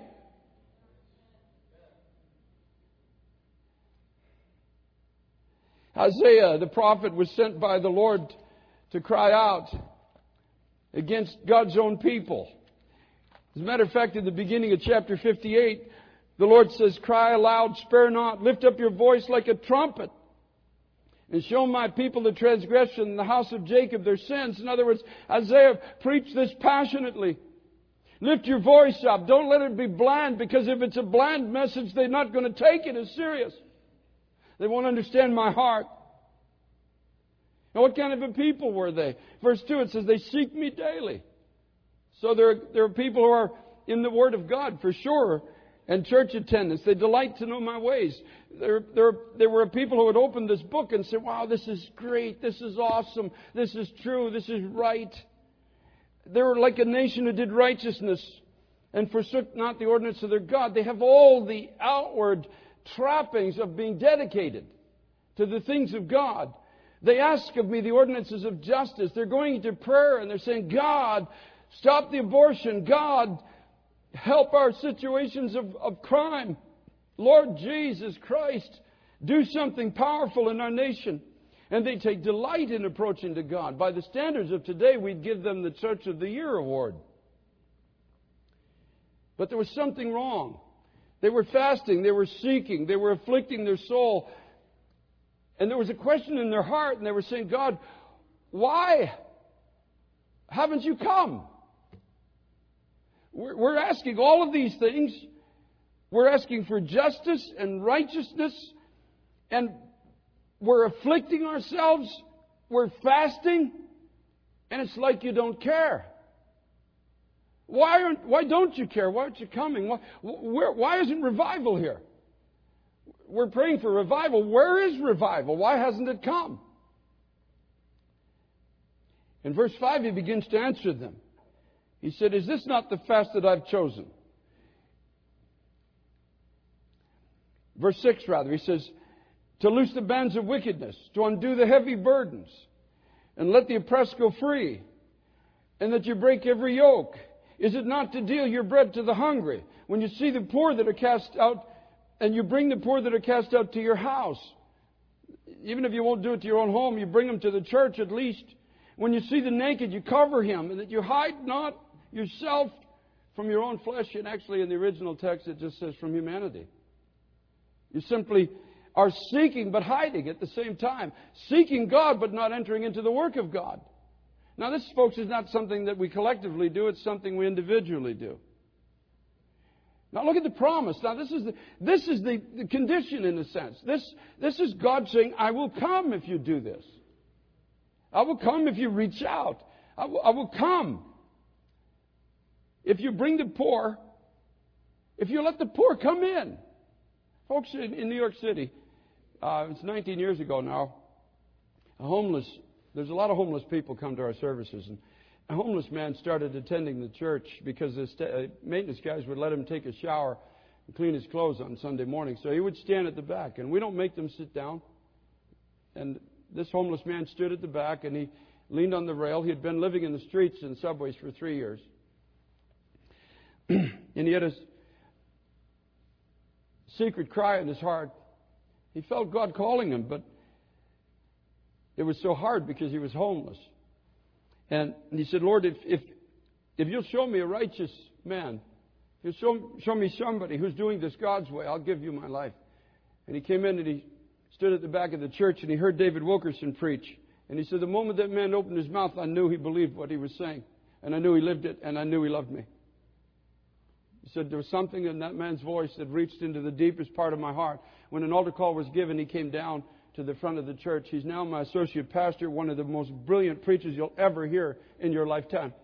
Isaiah, the prophet, was sent by the Lord to cry out against God's own people. As a matter of fact, in the beginning of chapter fifty-eight, the Lord says, cry aloud, spare not, lift up your voice like a trumpet, and show my people the transgression, and the house of Jacob their sins. In other words, Isaiah preached this passionately. Lift your voice up. Don't let it be bland, because if it's a bland message, they're not going to take it as serious. They won't understand my heart. Now, what kind of a people were they? Verse two, it says, they seek me daily. So there, there are people who are in the Word of God, for sure, and church attendance. They delight to know my ways. There, there, there were people who would open this book and say, wow, this is great. This is awesome. This is true. This is right. They were like a nation who did righteousness and forsook not the ordinance of their God. They have all the outward trappings of being dedicated to the things of God. They ask of me the ordinances of justice. They're going into prayer and they're saying, God, stop the abortion. God, help our situations of, of crime. Lord Jesus Christ, do something powerful in our nation. And they take delight in approaching to God. By the standards of today, we'd give them the Church of the Year award. But there was something wrong. They were fasting, they were seeking, they were afflicting their soul. And there was a question in their heart, and they were saying, God, why haven't you come? We're, we're asking all of these things. We're asking for justice and righteousness, and we're afflicting ourselves. We're fasting, and it's like you don't care. Why aren't, why don't you care? Why aren't you coming? Why, where, why isn't revival here? We're praying for revival. Where is revival? Why hasn't it come? In verse five, he begins to answer them. He said, is this not the fast that I've chosen? Verse six, rather, he says, to loose the bands of wickedness, to undo the heavy burdens, and let the oppressed go free, and that you break every yoke. Is it not to deal your bread to the hungry? When you see the poor that are cast out, and you bring the poor that are cast out to your house. Even if you won't do it to your own home, you bring them to the church at least. When you see the naked, you cover him, and that you hide not yourself from your own flesh. And actually in the original text it just says from humanity. You simply are seeking but hiding at the same time. Seeking God but not entering into the work of God. Now this, folks, is not something that we collectively do. It's something we individually do. Now look at the promise. Now this is the, this is the, the condition in a sense. This, this is God saying, I will come if you do this. I will come if you reach out. I will, I will come if you bring the poor, if you let the poor come in. Folks, in, in New York City, uh, it's nineteen years ago now, a homeless, there's a lot of homeless people come to our services. And a homeless man started attending the church because the st- uh, maintenance guys would let him take a shower and clean his clothes on Sunday morning. So he would stand at the back, and we don't make them sit down. And this homeless man stood at the back, and he leaned on the rail. He had been living in the streets and subways for three years. And he had a secret cry in his heart. He felt God calling him, but it was so hard because he was homeless. And he said, Lord, if if, if you'll show me a righteous man, if you'll show, show me somebody who's doing this God's way, I'll give you my life. And he came in and he stood at the back of the church and he heard David Wilkerson preach. And he said, the moment that man opened his mouth, I knew he believed what he was saying. And I knew he lived it, and I knew he loved me. He said, there was something in that man's voice that reached into the deepest part of my heart. When an altar call was given, he came down to the front of the church. He's now my associate pastor, one of the most brilliant preachers you'll ever hear in your lifetime.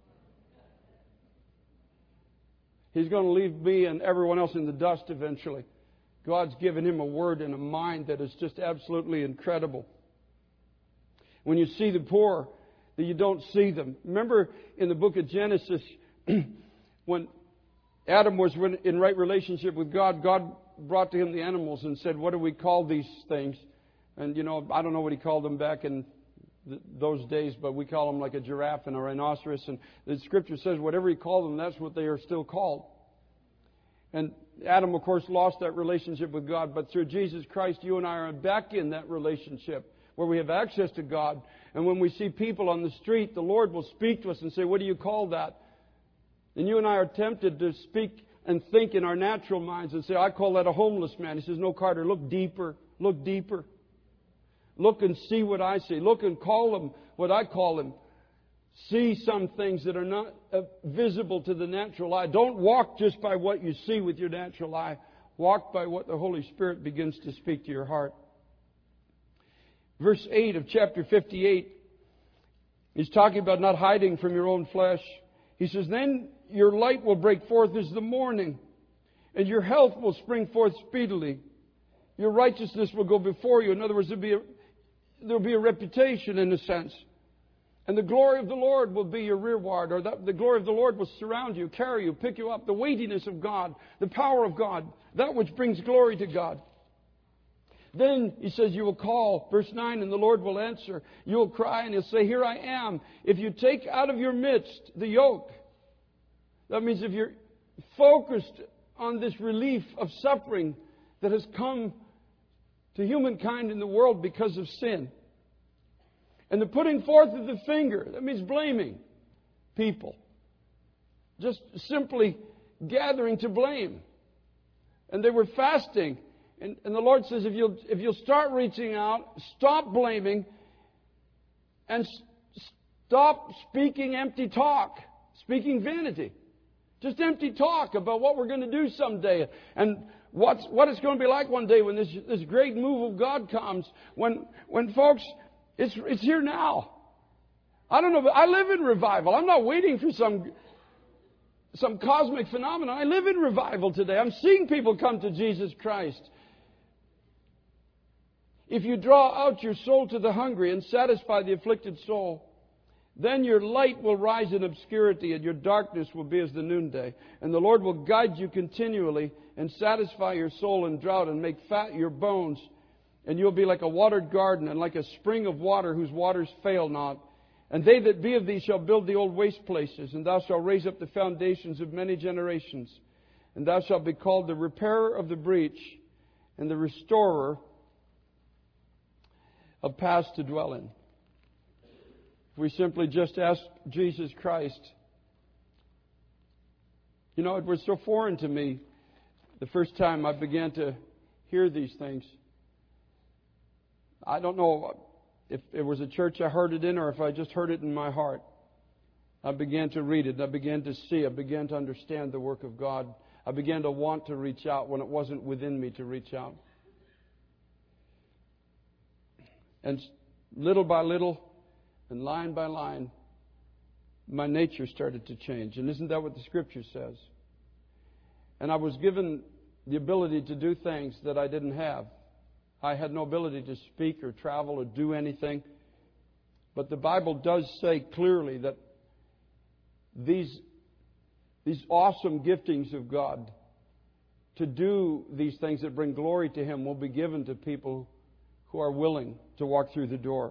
He's going to leave me and everyone else in the dust eventually. God's given him a word and a mind that is just absolutely incredible. When you see the poor, that you don't see them. Remember in the book of Genesis, when Adam was in right relationship with God, God brought to him the animals and said, what do we call these things? And, you know, I don't know what he called them back in th- those days, but we call them like a giraffe and a rhinoceros. And the Scripture says whatever he called them, that's what they are still called. And Adam, of course, lost that relationship with God. But through Jesus Christ, you and I are back in that relationship where we have access to God. And when we see people on the street, the Lord will speak to us and say, what do you call that? And you and I are tempted to speak and think in our natural minds and say, I call that a homeless man. He says, no, Carter, look deeper. Look deeper. Look and see what I see. Look and call him what I call him. See some things that are not uh, visible to the natural eye. Don't walk just by what you see with your natural eye. Walk by what the Holy Spirit begins to speak to your heart. Verse eight of chapter fifty-eight is talking about not hiding from your own flesh. He says, then your light will break forth as the morning, and your health will spring forth speedily. Your righteousness will go before you. In other words, there'll be a, there'll be a reputation in a sense. And the glory of the Lord will be your rearward, or that, the glory of the Lord will surround you, carry you, pick you up. The weightiness of God, the power of God, that which brings glory to God. Then he says, you will call. Verse nine, and the Lord will answer. You will cry, and He'll say, here I am. If you take out of your midst the yoke, that means if you're focused on this relief of suffering that has come to humankind in the world because of sin. And the putting forth of the finger, that means blaming people. Just simply gathering to blame. And they were fasting. And, and the Lord says, if you'll, if you'll start reaching out, stop blaming, and s- stop speaking empty talk, speaking vanity. Just empty talk about what we're going to do someday. And what's, what it's going to be like one day when this, this great move of God comes. When, when folks, it's, it's here now. I don't know, but I live in revival. I'm not waiting for some, some cosmic phenomenon. I live in revival today. I'm seeing people come to Jesus Christ. If you draw out your soul to the hungry and satisfy the afflicted soul, then your light will rise in obscurity and your darkness will be as the noonday. And the Lord will guide you continually and satisfy your soul in drought and make fat your bones. And you'll be like a watered garden and like a spring of water whose waters fail not. And they that be of thee shall build the old waste places, and thou shalt raise up the foundations of many generations. And thou shalt be called the repairer of the breach and the restorer of paths to dwell in. If we simply just ask Jesus Christ. You know, it was so foreign to me the first time I began to hear these things. I don't know if it was a church I heard it in or if I just heard it in my heart. I began to read it. I began to see. I began to understand the work of God. I began to want to reach out when it wasn't within me to reach out. And little by little, and line by line, my nature started to change. And isn't that what the Scripture says? And I was given the ability to do things that I didn't have. I had no ability to speak or travel or do anything. But the Bible does say clearly that these, these awesome giftings of God to do these things that bring glory to Him will be given to people who are willing to walk through the door.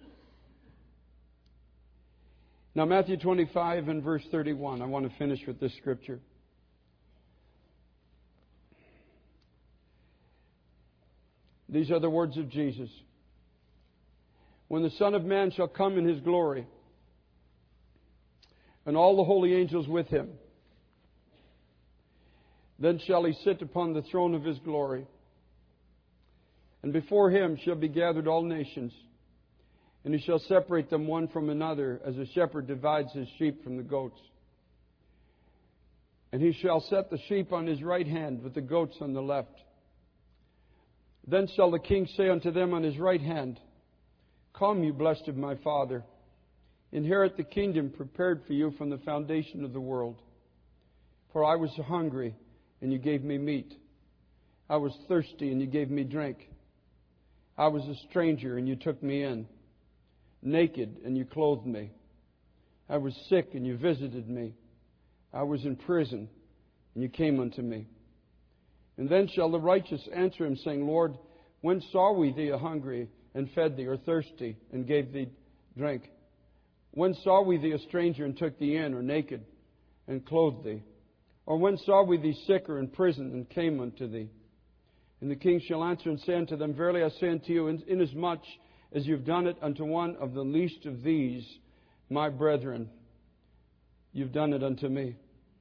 Now, Matthew twenty-five and verse thirty-one. I want to finish with this scripture. These are the words of Jesus. When the Son of Man shall come in His glory, and all the holy angels with Him, then shall He sit upon the throne of His glory. And before Him shall be gathered all nations. And He shall separate them one from another, as a shepherd divides his sheep from the goats. And He shall set the sheep on His right hand, but the goats on the left. Then shall the King say unto them on His right hand, Come, you blessed of my Father, inherit the kingdom prepared for you from the foundation of the world. For I was hungry, and you gave me meat. I was thirsty, and you gave me drink. I was a stranger, and you took me in. Naked, and you clothed me. I was sick, and you visited me. I was in prison, and you came unto me. And then shall the righteous answer Him, saying, Lord, when saw we thee a hungry, and fed thee, or thirsty, and gave thee drink? When saw we thee a stranger, and took thee in, or naked, and clothed thee? Or when saw we thee sick, or in prison, and came unto thee? And the King shall answer and say unto them, Verily I say unto you, inasmuch as you've done it unto one of the least of these, my brethren, you've done it unto me.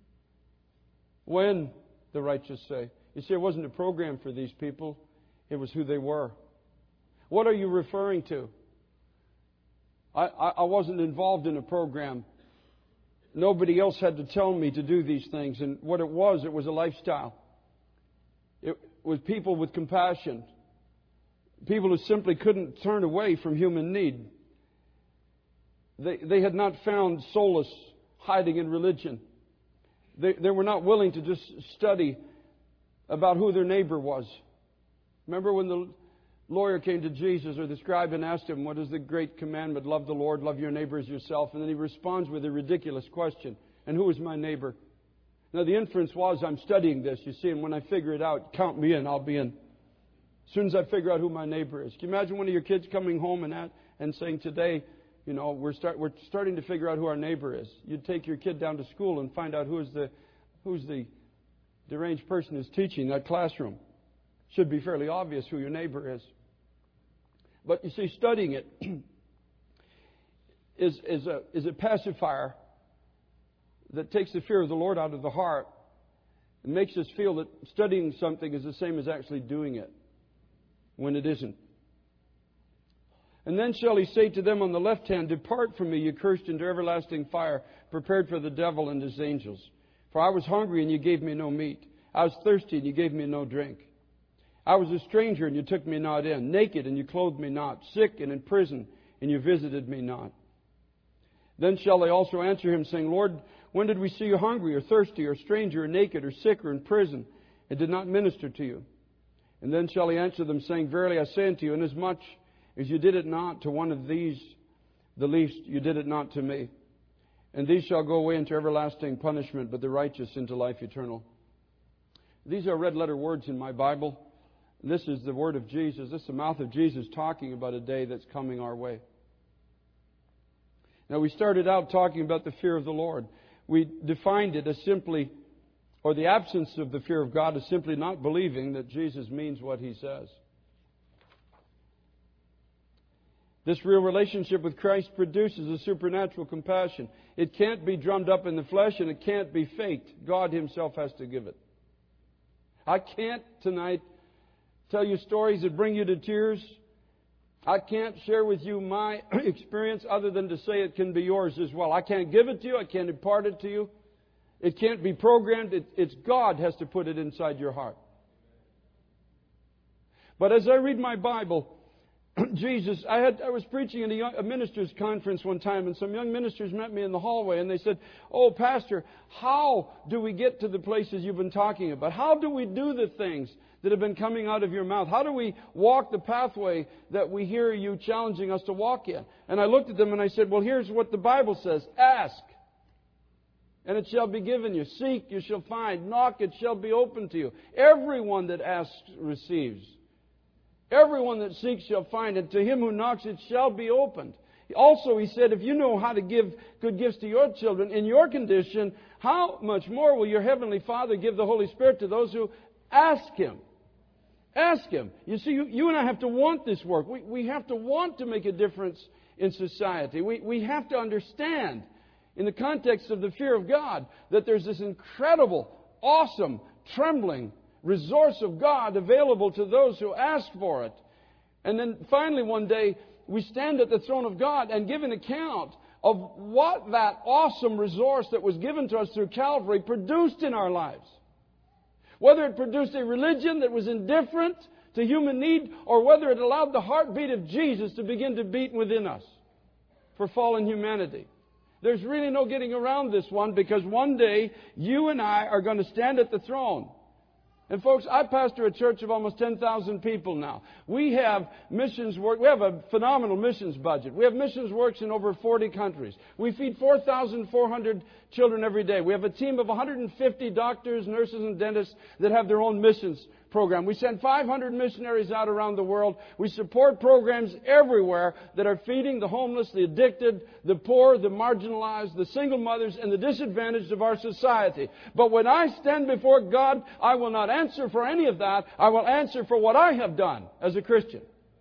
When, the righteous say. You see, it wasn't a program for these people. It was who they were. What are you referring to? I, I, I wasn't involved in a program. Nobody else had to tell me to do these things. And what it was, it was a lifestyle. It was people with compassion. People who simply couldn't turn away from human need. They, they had not found solace hiding in religion. They, they were not willing to just study about who their neighbor was. Remember when the lawyer came to Jesus, or the scribe, and asked Him, what is the great commandment? Love the Lord, love your neighbor as yourself. And then He responds with a ridiculous question. And who is my neighbor? Now the inference was, I'm studying this, you see, and when I figure it out, count me in, I'll be in. As soon as I figure out who my neighbor is. Can you imagine one of your kids coming home and at, and saying, today, you know, we're start we're starting to figure out who our neighbor is. You'd take your kid down to school and find out who's the who's the deranged person who's teaching that classroom. Should be fairly obvious who your neighbor is. But you see, studying it is is a is a pacifier that takes the fear of the Lord out of the heart and makes us feel that studying something is the same as actually doing it, when it isn't. And then shall he say to them on the left hand, depart from me, you cursed, into everlasting fire, prepared for the devil and his angels. For I was hungry, and you gave me no meat. I was thirsty, and you gave me no drink. I was a stranger, and you took me not in. Naked, and you clothed me not. Sick, and in prison, and you visited me not. Then shall they also answer him, saying, Lord, when did we see you hungry, or thirsty, or stranger, or naked, or sick, or in prison, and did not minister to you? And then shall he answer them, saying, verily I say unto you, inasmuch as you did it not to one of these, the least, you did it not to me. And these shall go away into everlasting punishment, but the righteous into life eternal. These are red letter words in my Bible. This is the word of Jesus. This is the mouth of Jesus talking about a day that's coming our way. Now, we started out talking about the fear of the Lord. We defined it as simply, or the absence of the fear of God is simply not believing that Jesus means what He says. This real relationship with Christ produces a supernatural compassion. It can't be drummed up in the flesh, and it can't be faked. God Himself has to give it. I can't tonight tell you stories that bring you to tears. I can't share with you my experience other than to say it can be yours as well. I can't give it to you. I can't impart it to you. It can't be programmed. It, it's God has to put it inside your heart. But as I read my Bible, Jesus, I had I was preaching in a, young, a ministers' conference one time, and some young ministers met me in the hallway, and they said, oh, Pastor, how do we get to the places you've been talking about? How do we do the things that have been coming out of your mouth? How do we walk the pathway that we hear you challenging us to walk in? And I looked at them and I said, well, here's what the Bible says. Ask, and it shall be given you. Seek, you shall find. Knock, it shall be opened to you. Everyone that asks receives. Everyone that seeks shall find, and to him who knocks it shall be opened. Also, he said, if you know how to give good gifts to your children in your condition, how much more will your heavenly Father give the Holy Spirit to those who ask Him? Ask Him. You see, you, you and I have to want this work. We, we have to want to make a difference in society. We, we have to understand, in the context of the fear of God, that there's this incredible, awesome, trembling resource of God available to those who ask for it. And then finally one day we stand at the throne of God and give an account of what that awesome resource that was given to us through Calvary produced in our lives. Whether it produced a religion that was indifferent to human need, or whether it allowed the heartbeat of Jesus to begin to beat within us for fallen humanity. There's really no getting around this one, because one day you and I are going to stand at the throne. And folks, I pastor a church of almost ten thousand people now. We have missions work. We have a phenomenal missions budget. We have missions works in over forty countries. We feed four thousand four hundred children every day. We have a team of one hundred fifty doctors, nurses, and dentists that have their own missions program. We send five hundred missionaries out around the world. We support programs everywhere that are feeding the homeless, the addicted, the poor, the marginalized, the single mothers, and the disadvantaged of our society. But when I stand before God, I will not answer for any of that. I will answer for what I have done as a Christian.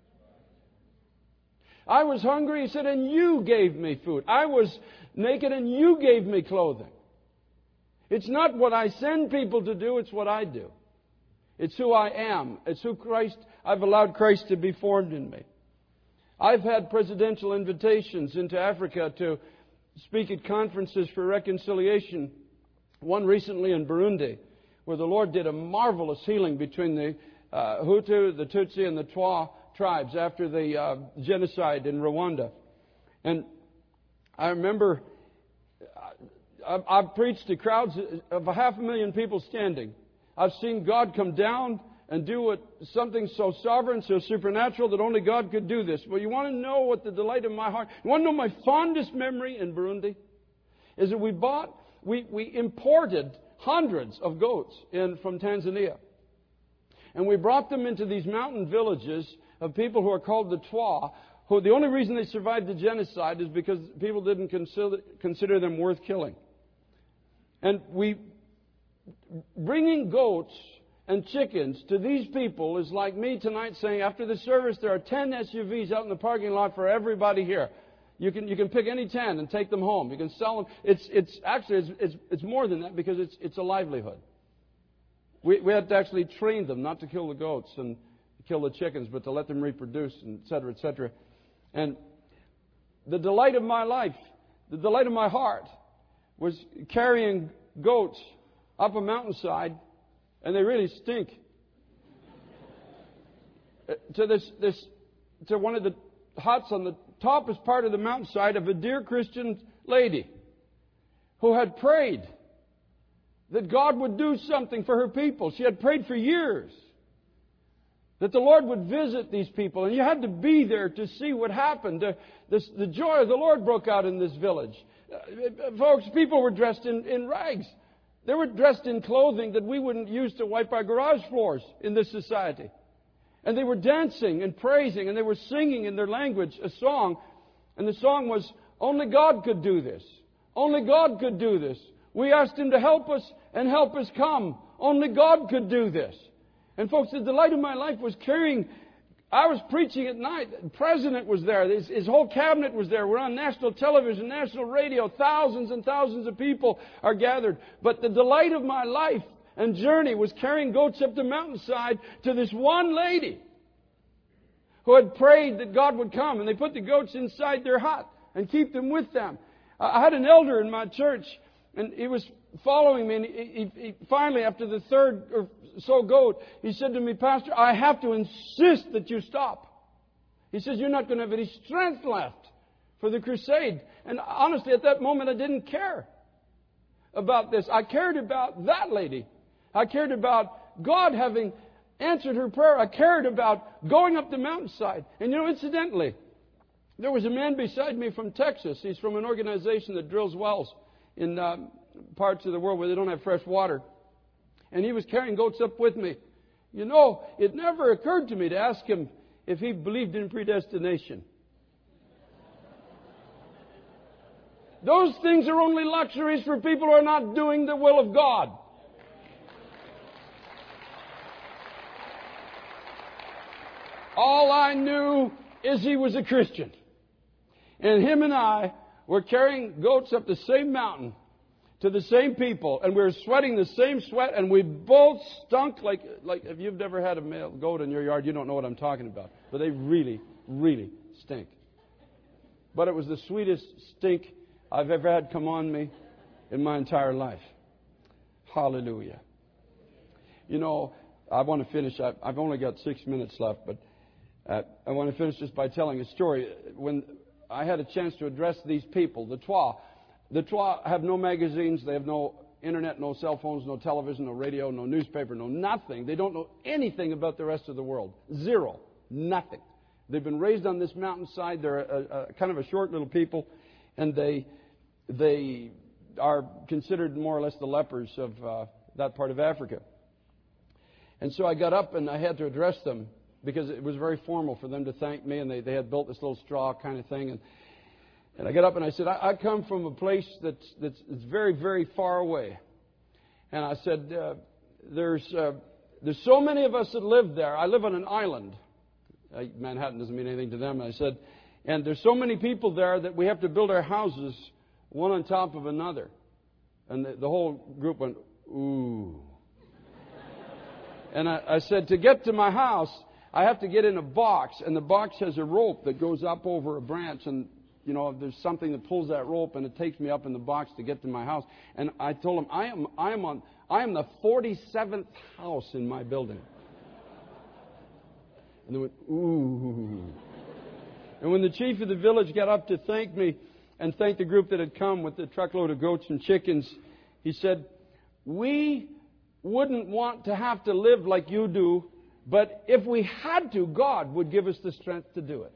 I was hungry, He said, and you gave me food. I was naked and you gave me clothing. It's not what I send people to do, it's what I do. It's who I am. It's who Christ, I've allowed Christ to be formed in me. I've had presidential invitations into Africa to speak at conferences for reconciliation. One recently in Burundi, where the Lord did a marvelous healing between the uh, Hutu, the Tutsi, and the Twa tribes after the uh, genocide in Rwanda. And I remember I, I've preached to crowds of a half a million people standing. I've seen God come down and do what, something so sovereign, so supernatural that only God could do this. But you want to know what the delight of my heart, you want to know my fondest memory in Burundi? Is that we bought, we, we imported hundreds of goats in from Tanzania. And we brought them into these mountain villages of people who are called the Twa, who the only reason they survived the genocide is because people didn't consider, consider them worth killing. And we, bringing goats and chickens to these people is like me tonight saying, after the service, there are ten S U Vs out in the parking lot for everybody here. You can you can pick any ten and take them home. You can sell them. It's it's actually it's it's, it's more than that because it's it's a livelihood. We we had to actually train them not to kill the goats and kill the chickens, but to let them reproduce, and et cetera, et cetera. And the delight of my life, the delight of my heart, was carrying goats up a mountainside, and they really stink. to this this to one of the huts on the toppest part of the mountainside of a dear Christian lady who had prayed that God would do something for her people. She had prayed for years that the Lord would visit these people, and you had to be there to see what happened. The, this, the joy of the Lord broke out in this village. Uh, folks, people were dressed in, in rags. They were dressed in clothing that we wouldn't use to wipe our garage floors in this society. And they were dancing and praising, and they were singing in their language a song. And the song was, "Only God could do this. Only God could do this. We asked Him to help us, and help us come. Only God could do this." And folks, the delight of my life was carrying... I was preaching at night. The president was there. His, his whole cabinet was there. We're on national television, national radio. Thousands and thousands of people are gathered. But the delight of my life and journey was carrying goats up the mountainside to this one lady who had prayed that God would come. And they put the goats inside their hut and keep them with them. I had an elder in my church, and he was following me. And he, he, he finally, after the third or so goat, he said to me, "Pastor, I have to insist that you stop." He says, "You're not going to have any strength left for the crusade." And honestly, at that moment, I didn't care about this. I cared about that lady. I cared about God having answered her prayer. I cared about going up the mountainside. And you know, incidentally, there was a man beside me from Texas. He's from an organization that drills wells in uh, parts of the world where they don't have fresh water. And he was carrying goats up with me. You know, it never occurred to me to ask him if he believed in predestination. Those things are only luxuries for people who are not doing the will of God. All I knew is he was a Christian. And him and I were carrying goats up the same mountain to the same people, and we were sweating the same sweat, and we both stunk like, like if you've never had a male goat in your yard, you don't know what I'm talking about. But they really, really stink. But it was the sweetest stink I've ever had come on me in my entire life. Hallelujah. You know, I want to finish. I've only got six minutes left, but uh, I want to finish just by telling a story. When I had a chance to address these people, the Twa, The Twa have no magazines, they have no internet, no cell phones, no television, no radio, no newspaper, no nothing. They don't know anything about the rest of the world. Zero. Nothing. They've been raised on this mountainside. They're a, a, kind of a short little people, and they they are considered more or less the lepers of uh, that part of Africa. And so I got up and I had to address them because it was very formal for them to thank me, and they, they had built this little straw kind of thing. And And I got up and I said, I, I come from a place that's, that's, that's very, very far away. And I said, uh, there's uh, there's so many of us that live there. I live on an island. Uh, Manhattan doesn't mean anything to them. And I said, and there's so many people there that we have to build our houses one on top of another. And the, the whole group went, ooh. And I, I said, to get to my house, I have to get in a box. And the box has a rope that goes up over a branch, and you know, there's something that pulls that rope, and it takes me up in the box to get to my house. And I told him, I am, I am on, I am the forty-seventh house in my building. And they went, ooh. And when the chief of the village got up to thank me and thank the group that had come with the truckload of goats and chickens, he said, we wouldn't want to have to live like you do, but if we had to, God would give us the strength to do it.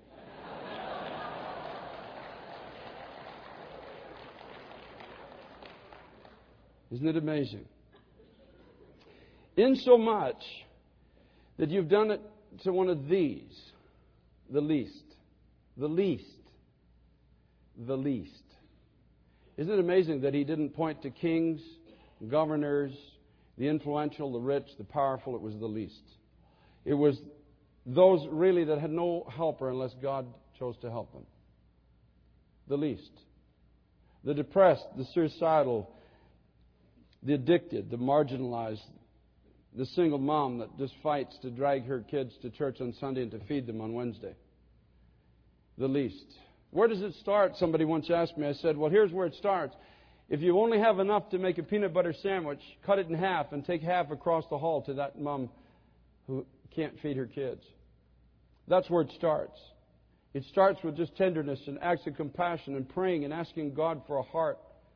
Isn't it amazing? Insomuch that you've done it to one of these, the least, the least, the least. Isn't it amazing that he didn't point to kings, governors, the influential, the rich, the powerful? It was the least. It was those really that had no helper unless God chose to help them. The least. The depressed, the suicidal, the addicted, the marginalized, the single mom that just fights to drag her kids to church on Sunday and to feed them on Wednesday. The least. Where does it start? Somebody once asked me. I said, well, here's where it starts. If you only have enough to make a peanut butter sandwich, cut it in half and take half across the hall to that mom who can't feed her kids. That's where it starts. It starts with just tenderness and acts of compassion and praying and asking God for a heart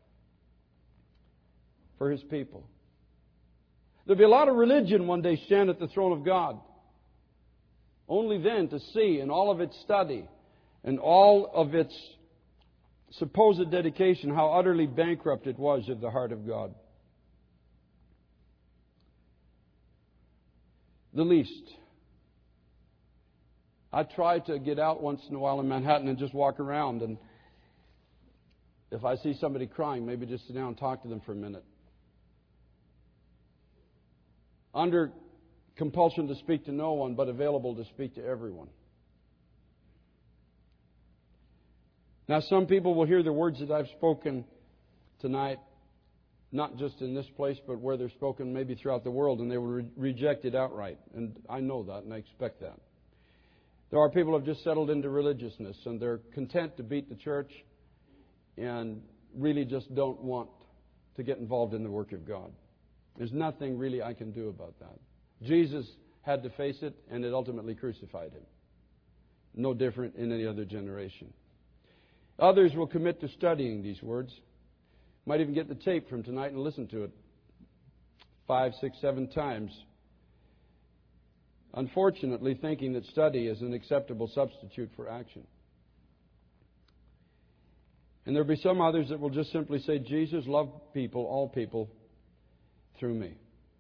for His people. There'll be a lot of religion one day stand at the throne of God. Only then to see in all of its study and all of its supposed dedication how utterly bankrupt it was of the heart of God. The least. I try to get out once in a while in Manhattan and just walk around, and if I see somebody crying, maybe just sit down and talk to them for a minute. Under compulsion to speak to no one, but available to speak to everyone. Now, some people will hear the words that I've spoken tonight, not just in this place, but where they're spoken maybe throughout the world, and they will re- reject it outright. And I know that, and I expect that. There are people who have just settled into religiousness, and they're content to beat the church and really just don't want to get involved in the work of God. There's nothing really I can do about that. Jesus had to face it, and it ultimately crucified Him. No different in any other generation. Others will commit to studying these words. Might even get the tape from tonight and listen to it five, six, seven times. Unfortunately, thinking that study is an acceptable substitute for action. And there'll be some others that will just simply say, Jesus loved people, all people, through me.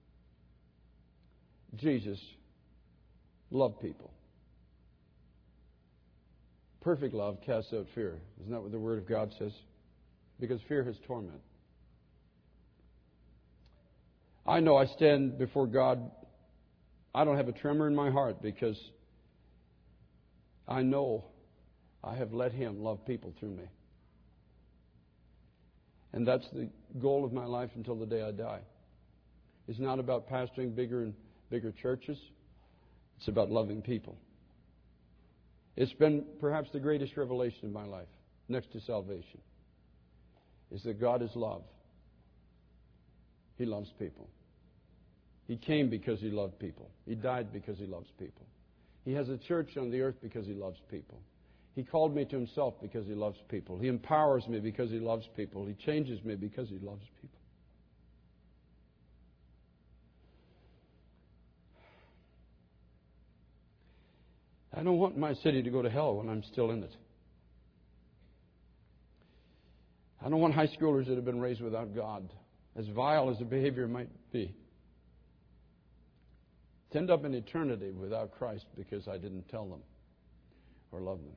Jesus loved people. Perfect love casts out fear. Isn't that what the Word of God says? Because fear has torment. I know I stand before God. I don't have a tremor in my heart because I know I have let Him love people through me. And that's the goal of my life until the day I die. It's not about pastoring bigger and bigger churches. It's about loving people. It's been perhaps the greatest revelation in my life, next to salvation, is that God is love. He loves people. He came because He loved people. He died because He loves people. He has a church on the earth because He loves people. He called me to Himself because He loves people. He empowers me because He loves people. He changes me because He loves people. I don't want my city to go to hell when I'm still in it. I don't want high schoolers that have been raised without God, as vile as the behavior might be, to end up in eternity without Christ because I didn't tell them or love them.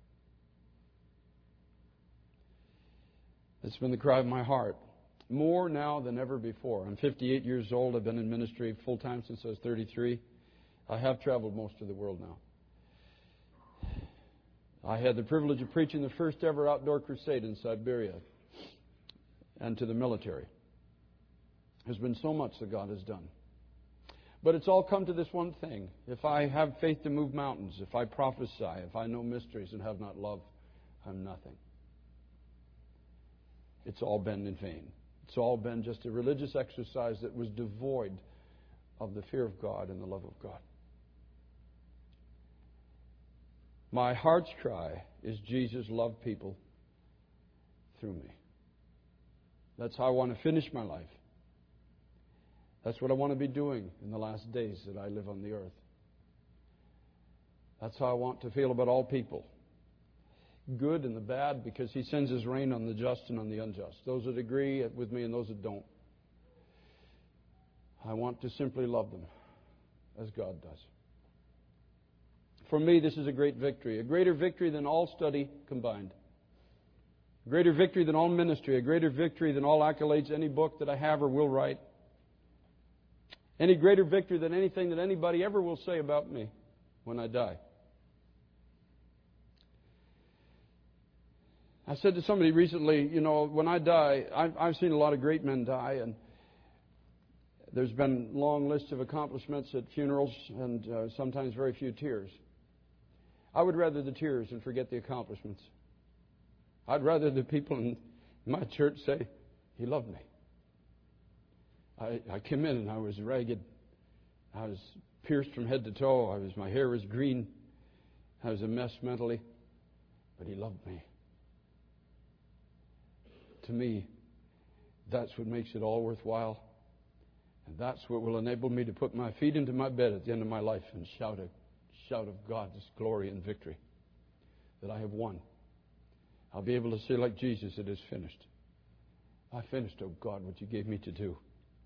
It's been the cry of my heart, more now than ever before. I'm fifty-eight years old. I've been in ministry full-time since I was thirty-three. I have traveled most of the world now. I had the privilege of preaching the first ever outdoor crusade in Siberia and to the military. There's been so much that God has done. But it's all come to this one thing. If I have faith to move mountains, if I prophesy, if I know mysteries and have not love, I'm nothing. It's all been in vain. It's all been just a religious exercise that was devoid of the fear of God and the love of God. My heart's cry is Jesus loved people through me. That's how I want to finish my life. That's what I want to be doing in the last days that I live on the earth. That's how I want to feel about all people. Good and the bad, because He sends His rain on the just and on the unjust. Those that agree with me and those that don't. I want to simply love them as God does. For me, this is a great victory. A greater victory than all study combined. A greater victory than all ministry. A greater victory than all accolades, any book that I have or will write. Any greater victory than anything that anybody ever will say about me when I die. I said to somebody recently, you know, when I die, I've, I've seen a lot of great men die, and there's been long lists of accomplishments at funerals and uh, sometimes very few tears. I would rather the tears and forget the accomplishments. I'd rather the people in my church say, he loved me. I, I came in and I was ragged. I was pierced from head to toe. I was, my hair was green. I was a mess mentally. But he loved me. To me, that's what makes it all worthwhile. And that's what will enable me to put my feet into my bed at the end of my life and shout a shout of God's glory and victory. That I have won. I'll be able to say like Jesus, it is finished. I finished, oh God, what you gave me to do.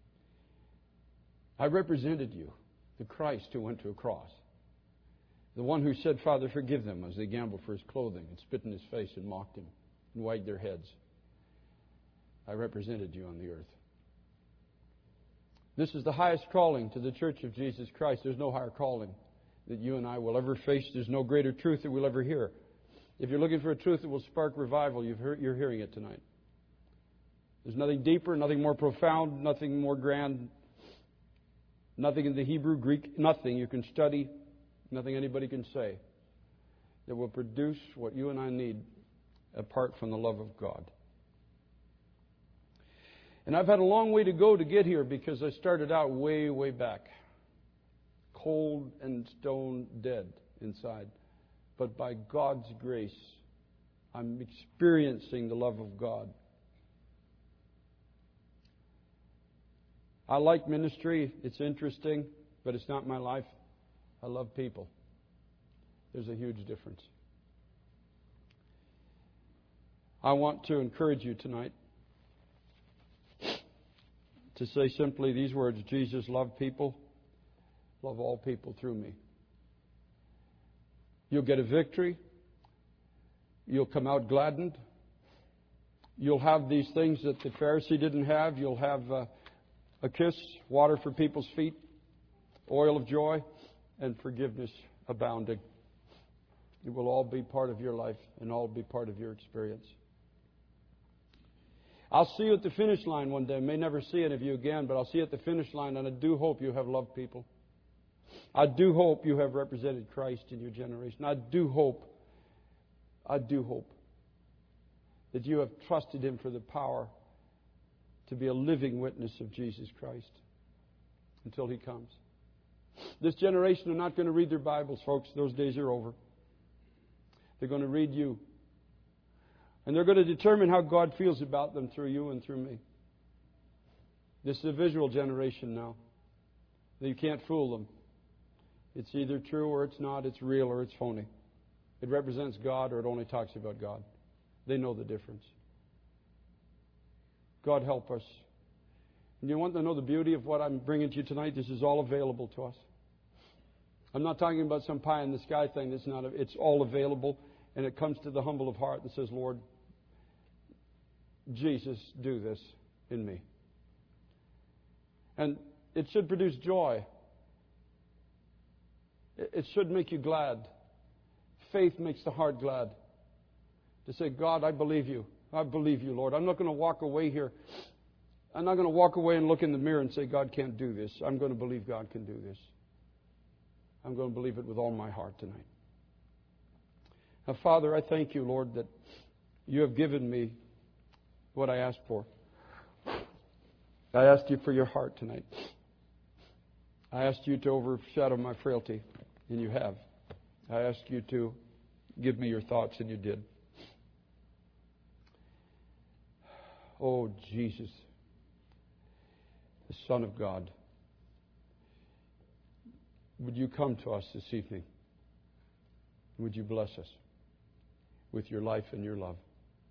I represented you, the Christ who went to a cross. The one who said, Father, forgive them, as they gambled for his clothing and spit in his face and mocked him and wagged their heads. I represented you on the earth. This is the highest calling to the Church of Jesus Christ. There's no higher calling that you and I will ever face. There's no greater truth that we'll ever hear. If you're looking for a truth that will spark revival, you've heard, you're hearing it tonight. There's nothing deeper, nothing more profound, nothing more grand, nothing in the Hebrew, Greek, nothing you can study, nothing anybody can say that will produce what you and I need apart from the love of God. And I've had a long way to go to get here because I started out way, way back. Cold and stone dead inside. But by God's grace, I'm experiencing the love of God. I like ministry. It's interesting, but it's not my life. I love people. There's a huge difference. I want to encourage you tonight to say simply these words: Jesus loved people, love all people through me. You'll get a victory. You'll come out gladdened. You'll have these things that the Pharisee didn't have. You'll have uh, a kiss, water for people's feet, oil of joy, and forgiveness abounding. It will all be part of your life and all be part of your experience. I'll see you at the finish line one day. I may never see any of you again, but I'll see you at the finish line, and I do hope you have loved people. I do hope you have represented Christ in your generation. I do hope, I do hope that you have trusted Him for the power to be a living witness of Jesus Christ until He comes. This generation are not going to read their Bibles, folks. Those days are over. They're going to read you. And they're going to determine how God feels about them through you and through me. This is a visual generation now. You can't fool them. It's either true or it's not. It's real or it's phony. It represents God or it only talks about God. They know the difference. God help us. And you want to know the beauty of what I'm bringing to you tonight? This is all available to us. I'm not talking about some pie in the sky thing. That's not. It's all available. And it comes to the humble of heart that says, Lord, Jesus, do this in me. And it should produce joy. It should make you glad. Faith makes the heart glad. To say, God, I believe you. I believe you, Lord. I'm not going to walk away here. I'm not going to walk away and look in the mirror and say, God can't do this. I'm going to believe God can do this. I'm going to believe it with all my heart tonight. Now, Father, I thank you, Lord, that you have given me what I asked for. I asked you for your heart tonight. I asked you to overshadow my frailty, and you have. I asked you to give me your thoughts, and you did. Oh, Jesus, the Son of God, would you come to us this evening? Would you bless us with your life and your love?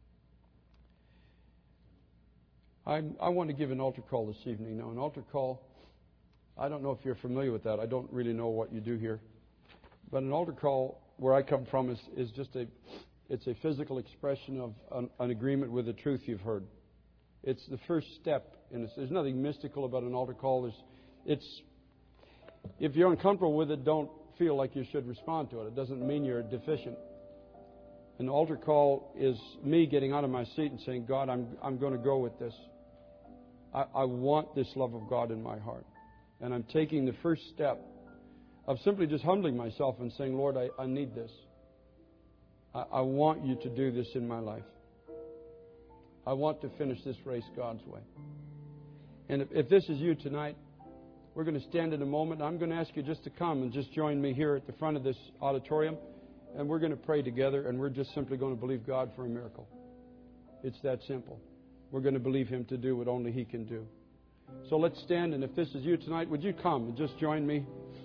I, I want to give an altar call this evening. Now, an altar call, I don't know if you're familiar with that. I don't really know what you do here. But an altar call, where I come from, is, is just a, it's a physical expression of an, an agreement with the truth you've heard. It's the first step in this. There's nothing mystical about an altar call. There's, it's, if you're uncomfortable with it, don't feel like you should respond to it. It doesn't mean you're deficient. An altar call is me getting out of my seat and saying, God, I'm, I'm going to go with this. I, I want this love of God in my heart. And I'm taking the first step of simply just humbling myself and saying, Lord, I, I need this. I, I want you to do this in my life. I want to finish this race God's way. And if, if this is you tonight, we're going to stand in a moment. I'm going to ask you just to come and just join me here at the front of this auditorium. And we're going to pray together, and we're just simply going to believe God for a miracle. It's that simple. We're going to believe Him to do what only He can do. So let's stand, and if this is you tonight, would you come and just join me?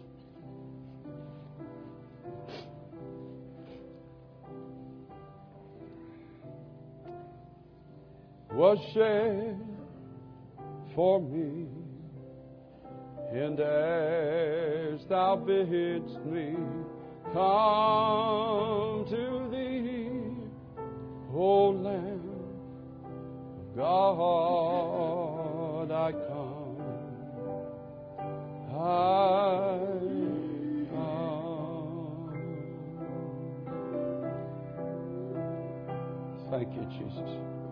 Was shed for me, and as Thou bidst me come to Thee, O Lamb of God, I come, I come. Thank you, Jesus.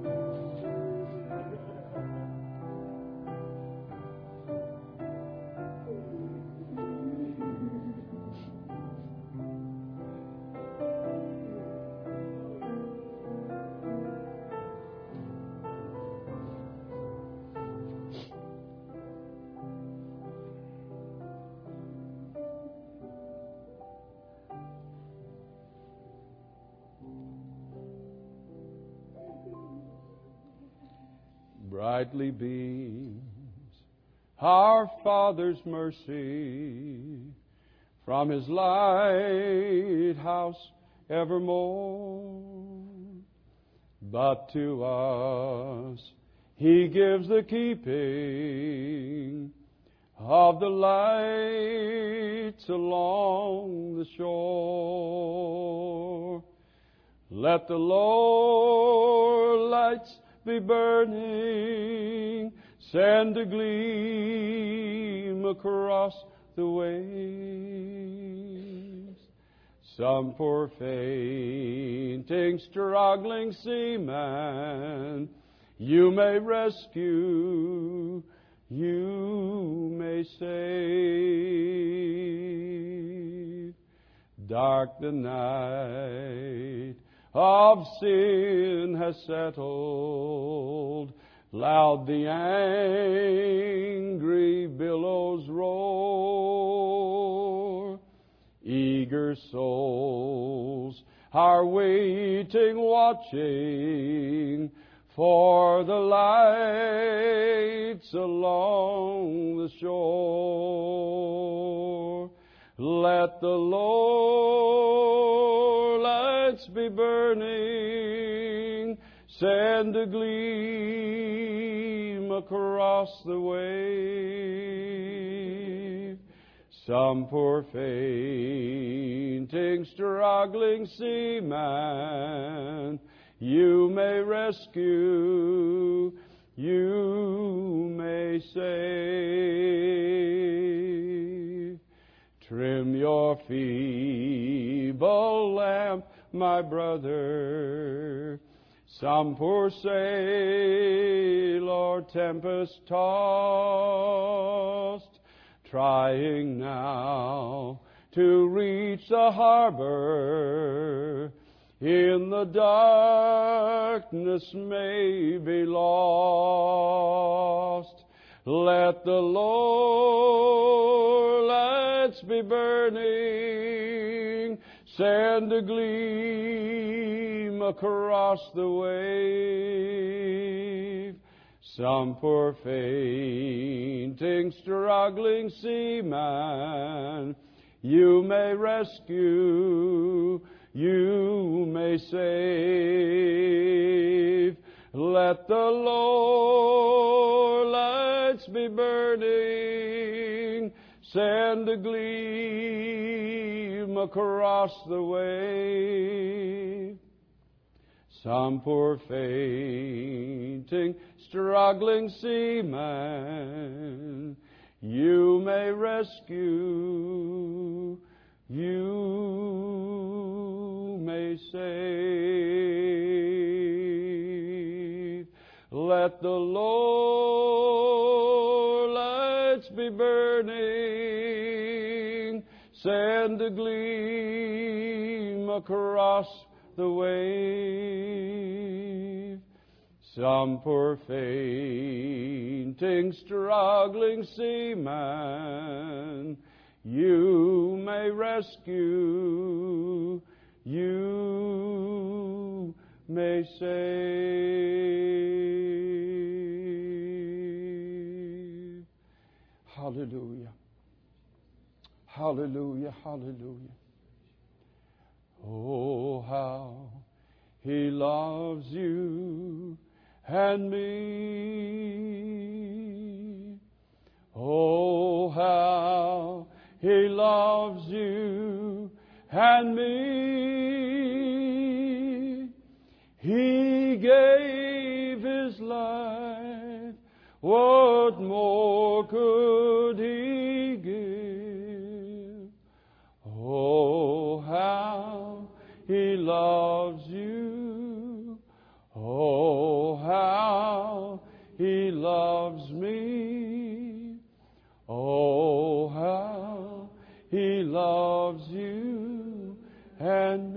Brightly beams our Father's mercy from His lighthouse evermore. But to us He gives the keeping of the lights along the shore. Let the lower lights be burning, send a gleam across the waves. Some poor fainting, struggling seaman you may rescue, you may save. Dark the night of sin has settled, loud the angry billows roar. Eager souls are waiting, watching for the lights along the shore. Let the lower lights be burning, send a gleam across the wave. Some poor fainting, struggling seaman you may rescue, you may save. Trim your feeble lamp, my brother. Some poor sailor, tempest-tossed, trying now to reach the harbor, in the darkness may be lost. Let the lower lights be burning, send a gleam across the wave. Some poor fainting, struggling seaman you may rescue, you may save. Let the lower lights be burning, send a gleam across the way. Some poor fainting, struggling seaman, you may rescue, you may save. Let the lower lights be burning, send a gleam across the wave. Some poor fainting, struggling seaman, you may rescue, you may save. Hallelujah. Hallelujah, hallelujah. Oh, how He loves you and me. Oh, how He loves you and me. He gave His life. What more could He give? Oh, how He loves you. Oh, how He loves me. Oh, how He loves you and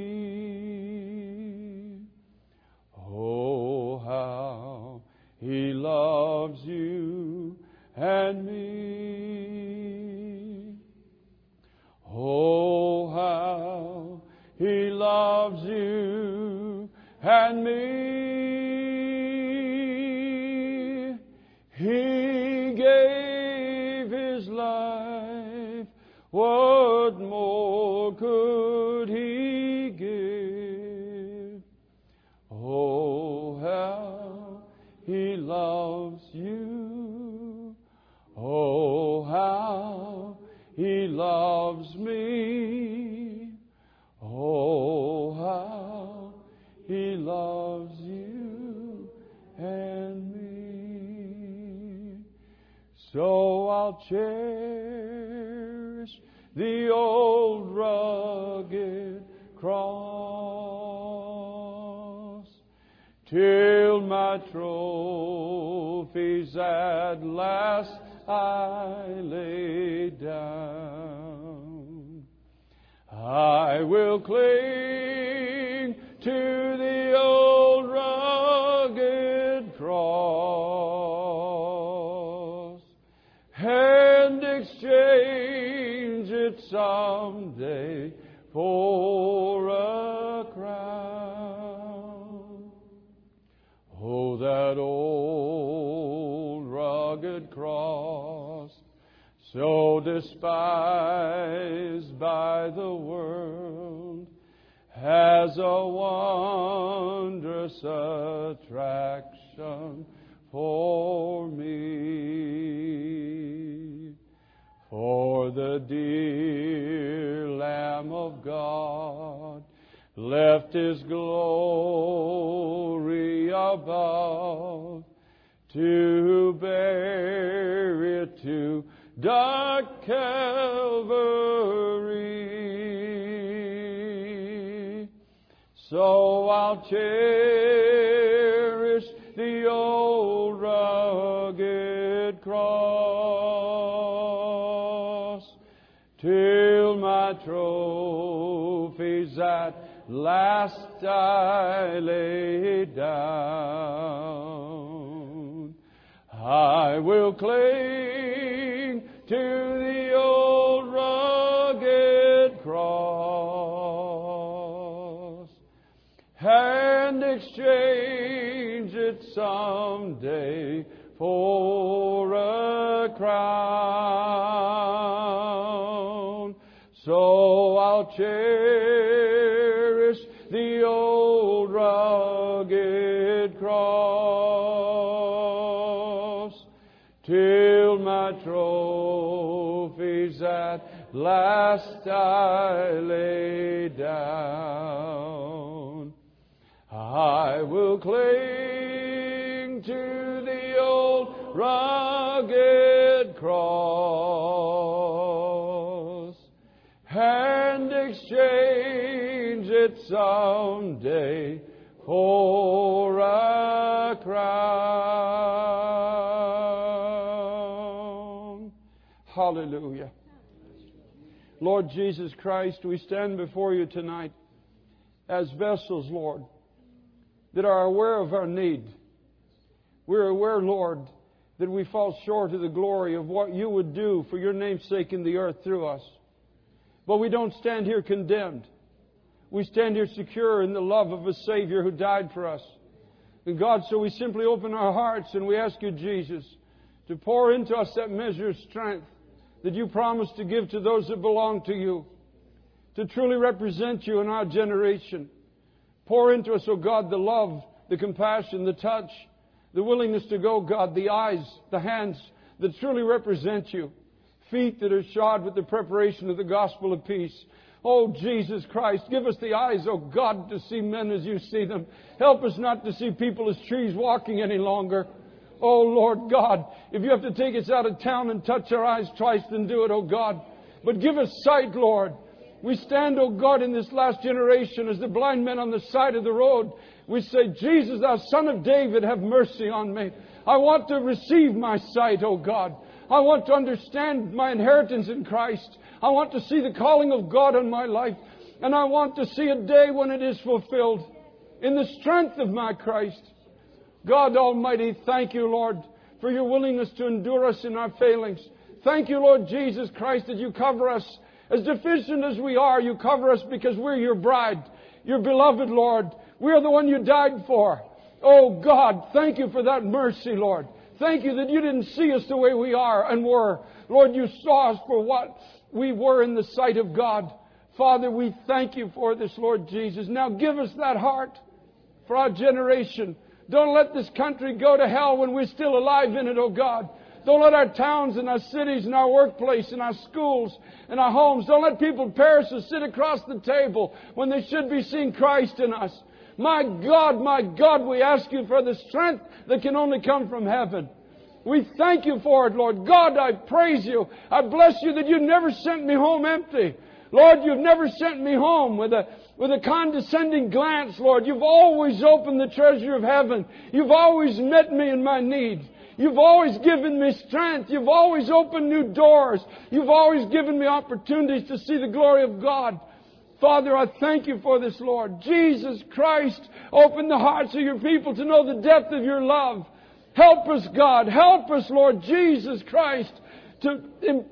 me. Oh, how He loves you and me. Oh, how He loves you and me. He gave His life. What more could He give? Oh, how He loves you. Oh, how He loves me. Oh, how He loves you and me. So I'll cherish the old rugged cross till my trophies at last I lay down. I will cling to the old rugged cross and exchange it someday for a crown. Oh, that old rugged cross, so despised by the world, has a wondrous attraction for me. For the dear Lamb of God left His glory above to bear it to dark Calvary. So I'll cherish the old rugged cross till my trophies at last I lay down. I will cling to the old rugged cross and exchange it someday for a crown. So I'll cherish the old rugged cross my trophies at last I lay down. I will cling to the old rugged cross and exchange it someday for a crown. Hallelujah. Lord Jesus Christ, we stand before you tonight as vessels, Lord, that are aware of our need. We're aware, Lord, that we fall short of the glory of what you would do for your name's sake in the earth through us. But we don't stand here condemned. We stand here secure in the love of a Savior who died for us. And God, so we simply open our hearts and we ask you, Jesus, to pour into us that measure of strength that you promised to give to those that belong to you, to truly represent you in our generation. Pour into us, O God, the love, the compassion, the touch, the willingness to go, God, the eyes, the hands that truly represent you, feet that are shod with the preparation of the gospel of peace. Oh, Jesus Christ, give us the eyes, oh God, to see men as you see them. Help us not to see people as trees walking any longer. Oh, Lord God, if you have to take us out of town and touch our eyes twice, then do it, oh God. But give us sight, Lord. We stand, oh God, in this last generation as the blind men on the side of the road. We say, Jesus, thou Son of David, have mercy on me. I want to receive my sight, oh God. I want to understand my inheritance in Christ. I want to see the calling of God on my life. And I want to see a day when it is fulfilled in the strength of my Christ. God Almighty, thank you, Lord, for your willingness to endure us in our failings. Thank you, Lord Jesus Christ, that you cover us. As deficient as we are, you cover us because we're your bride, your beloved, Lord. We are the one you died for. Oh God, thank you for that mercy, Lord. Thank you that you didn't see us the way we are and were. Lord, you saw us for what we were in the sight of God. Father, we thank you for this, Lord Jesus. Now give us that heart for our generation. Don't let this country go to hell when we're still alive in it, oh God. Don't let our towns and our cities and our workplace and our schools and our homes, don't let people perish or sit across the table when they should be seeing Christ in us. My God, my God, we ask you for the strength that can only come from heaven. We thank you for it, Lord. God, I praise you. I bless you that you never sent me home empty. Lord, you've never sent me home with a with a condescending glance, Lord. You've always opened the treasure of heaven. You've always met me in my need. You've always given me strength. You've always opened new doors. You've always given me opportunities to see the glory of God. Father, I thank you for this, Lord. Jesus Christ, open the hearts of your people to know the depth of your love. Help us, God. Help us, Lord Jesus Christ, to em-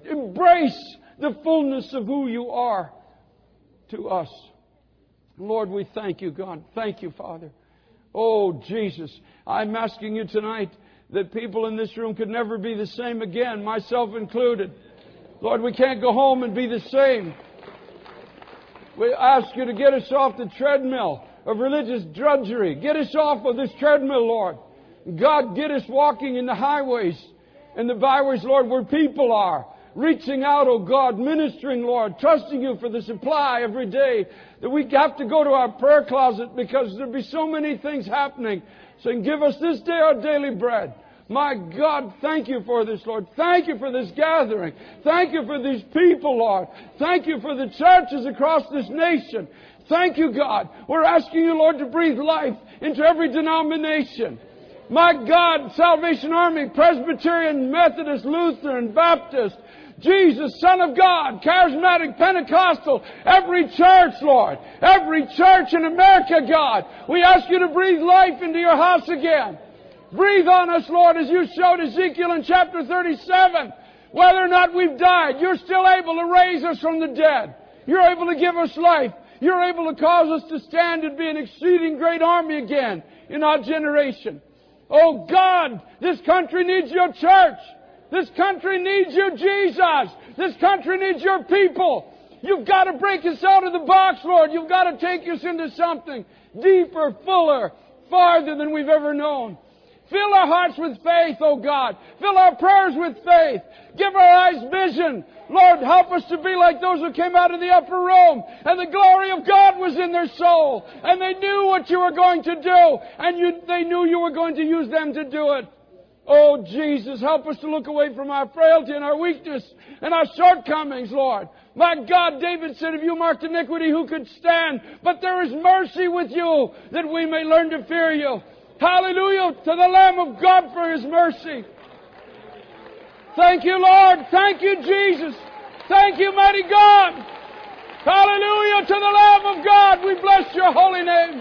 embrace the fullness of who you are to us. Lord, we thank you, God. Thank you, Father. Oh, Jesus, I'm asking you tonight that people in this room could never be the same again, myself included. Lord, we can't go home and be the same. We ask you to get us off the treadmill of religious drudgery. Get us off of this treadmill, Lord. God, get us walking in the highways and the byways, Lord, where people are. Reaching out, oh God, ministering, Lord, trusting you for the supply every day. That we have to go to our prayer closet because there'll be so many things happening. Saying, give us this day our daily bread. My God, thank you for this, Lord. Thank you for this gathering. Thank you for these people, Lord. Thank you for the churches across this nation. Thank you, God. We're asking you, Lord, to breathe life into every denomination. My God, Salvation Army, Presbyterian, Methodist, Lutheran, Baptist, Jesus, Son of God, Charismatic, Pentecostal, every church, Lord, every church in America, God, we ask you to breathe life into your house again. Breathe on us, Lord, as you showed Ezekiel in chapter thirty-seven. Whether or not we've died, you're still able to raise us from the dead. You're able to give us life. You're able to cause us to stand and be an exceeding great army again in our generation. Oh God, this country needs your church. This country needs you, Jesus. This country needs your people. You've got to break us out of the box, Lord. You've got to take us into something deeper, fuller, farther than we've ever known. Fill our hearts with faith, oh God. Fill our prayers with faith. Give our eyes vision. Lord, help us to be like those who came out of the upper room and the glory of God was in their soul. And they knew what you were going to do. And you, they knew you were going to use them to do it. Oh, Jesus, help us to look away from our frailty and our weakness and our shortcomings, Lord. My God, David said, if you marked iniquity, who could stand? But there is mercy with you that we may learn to fear you. Hallelujah to the Lamb of God for His mercy. Thank you, Lord. Thank you, Jesus. Thank you, mighty God. Hallelujah to the Lamb of God. We bless your holy name.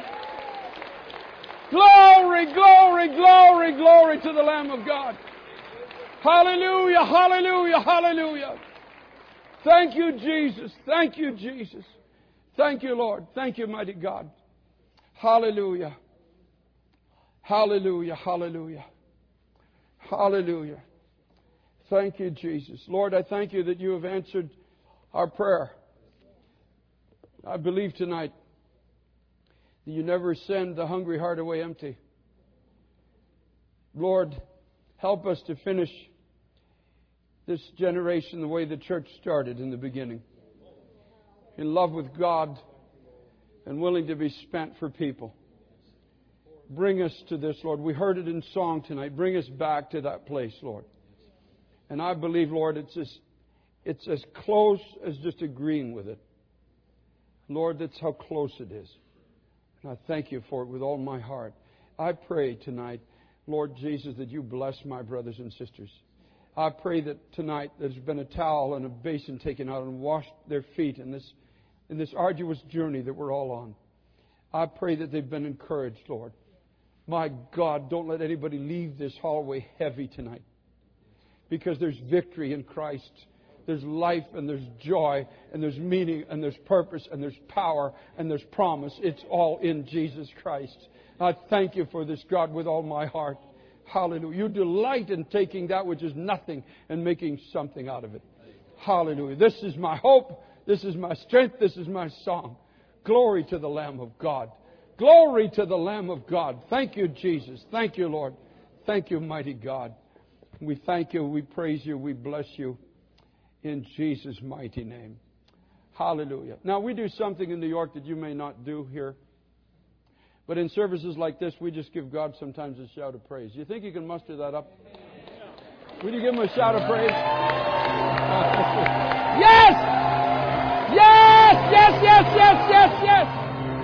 Glory, glory, glory, glory to the Lamb of God. Hallelujah, hallelujah, hallelujah. Thank you, Jesus. Thank you, Jesus. Thank you, Lord. Thank you, mighty God. Hallelujah. Hallelujah, hallelujah. Hallelujah. Thank you, Jesus. Lord, I thank you that you have answered our prayer. I believe tonight that you never send the hungry heart away empty. Lord, help us to finish this generation the way the church started in the beginning. In love with God and willing to be spent for people. Bring us to this, Lord. We heard it in song tonight. Bring us back to that place, Lord. And I believe, Lord, it's as, it's as close as just agreeing with it. Lord, that's how close it is. And I thank you for it with all my heart. I pray tonight, Lord Jesus, that you bless my brothers and sisters. I pray that tonight there's been a towel and a basin taken out and washed their feet in this, in this arduous journey that we're all on. I pray that they've been encouraged, Lord. My God, don't let anybody leave this hallway heavy tonight. Because there's victory in Christ. There's life and there's joy and there's meaning and there's purpose and there's power and there's promise. It's all in Jesus Christ. I thank you for this, God, with all my heart. Hallelujah. You delight in taking that which is nothing and making something out of it. Hallelujah. This is my hope. This is my strength. This is my song. Glory to the Lamb of God. Glory to the Lamb of God. Thank you, Jesus. Thank you, Lord. Thank you, mighty God. We thank you. We praise you. We bless you in Jesus' mighty name. Hallelujah. Now, we do something in New York that you may not do here. But in services like this, we just give God sometimes a shout of praise. You think you can muster that up? Will you give Him a shout of praise? Yes! Yes! Yes, yes, yes, yes, yes!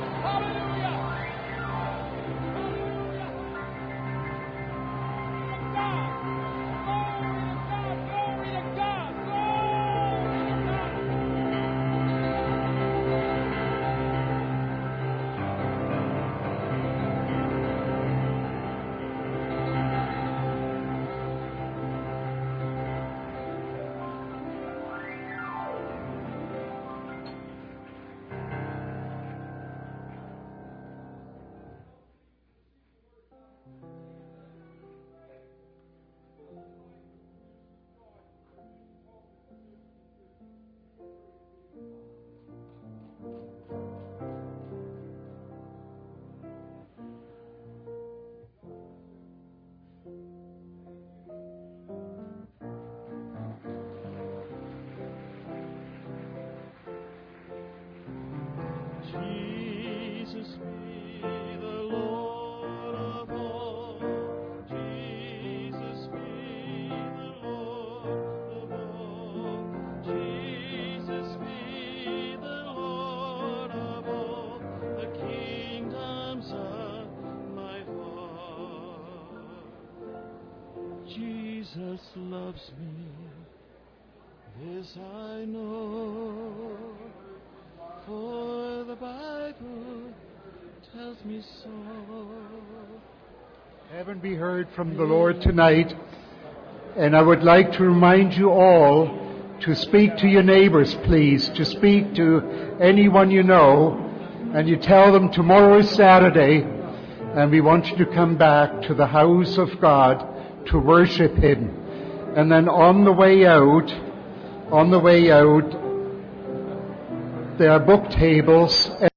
Jesus loves me, this I know, for the Bible tells me so. Heaven be heard from the Lord tonight, and I would like to remind you all to speak to your neighbors, please, to speak to anyone you know, and you tell them tomorrow is Saturday, and we want you to come back to the house of God to worship Him. And then on the way out, on the way out, there are book tables.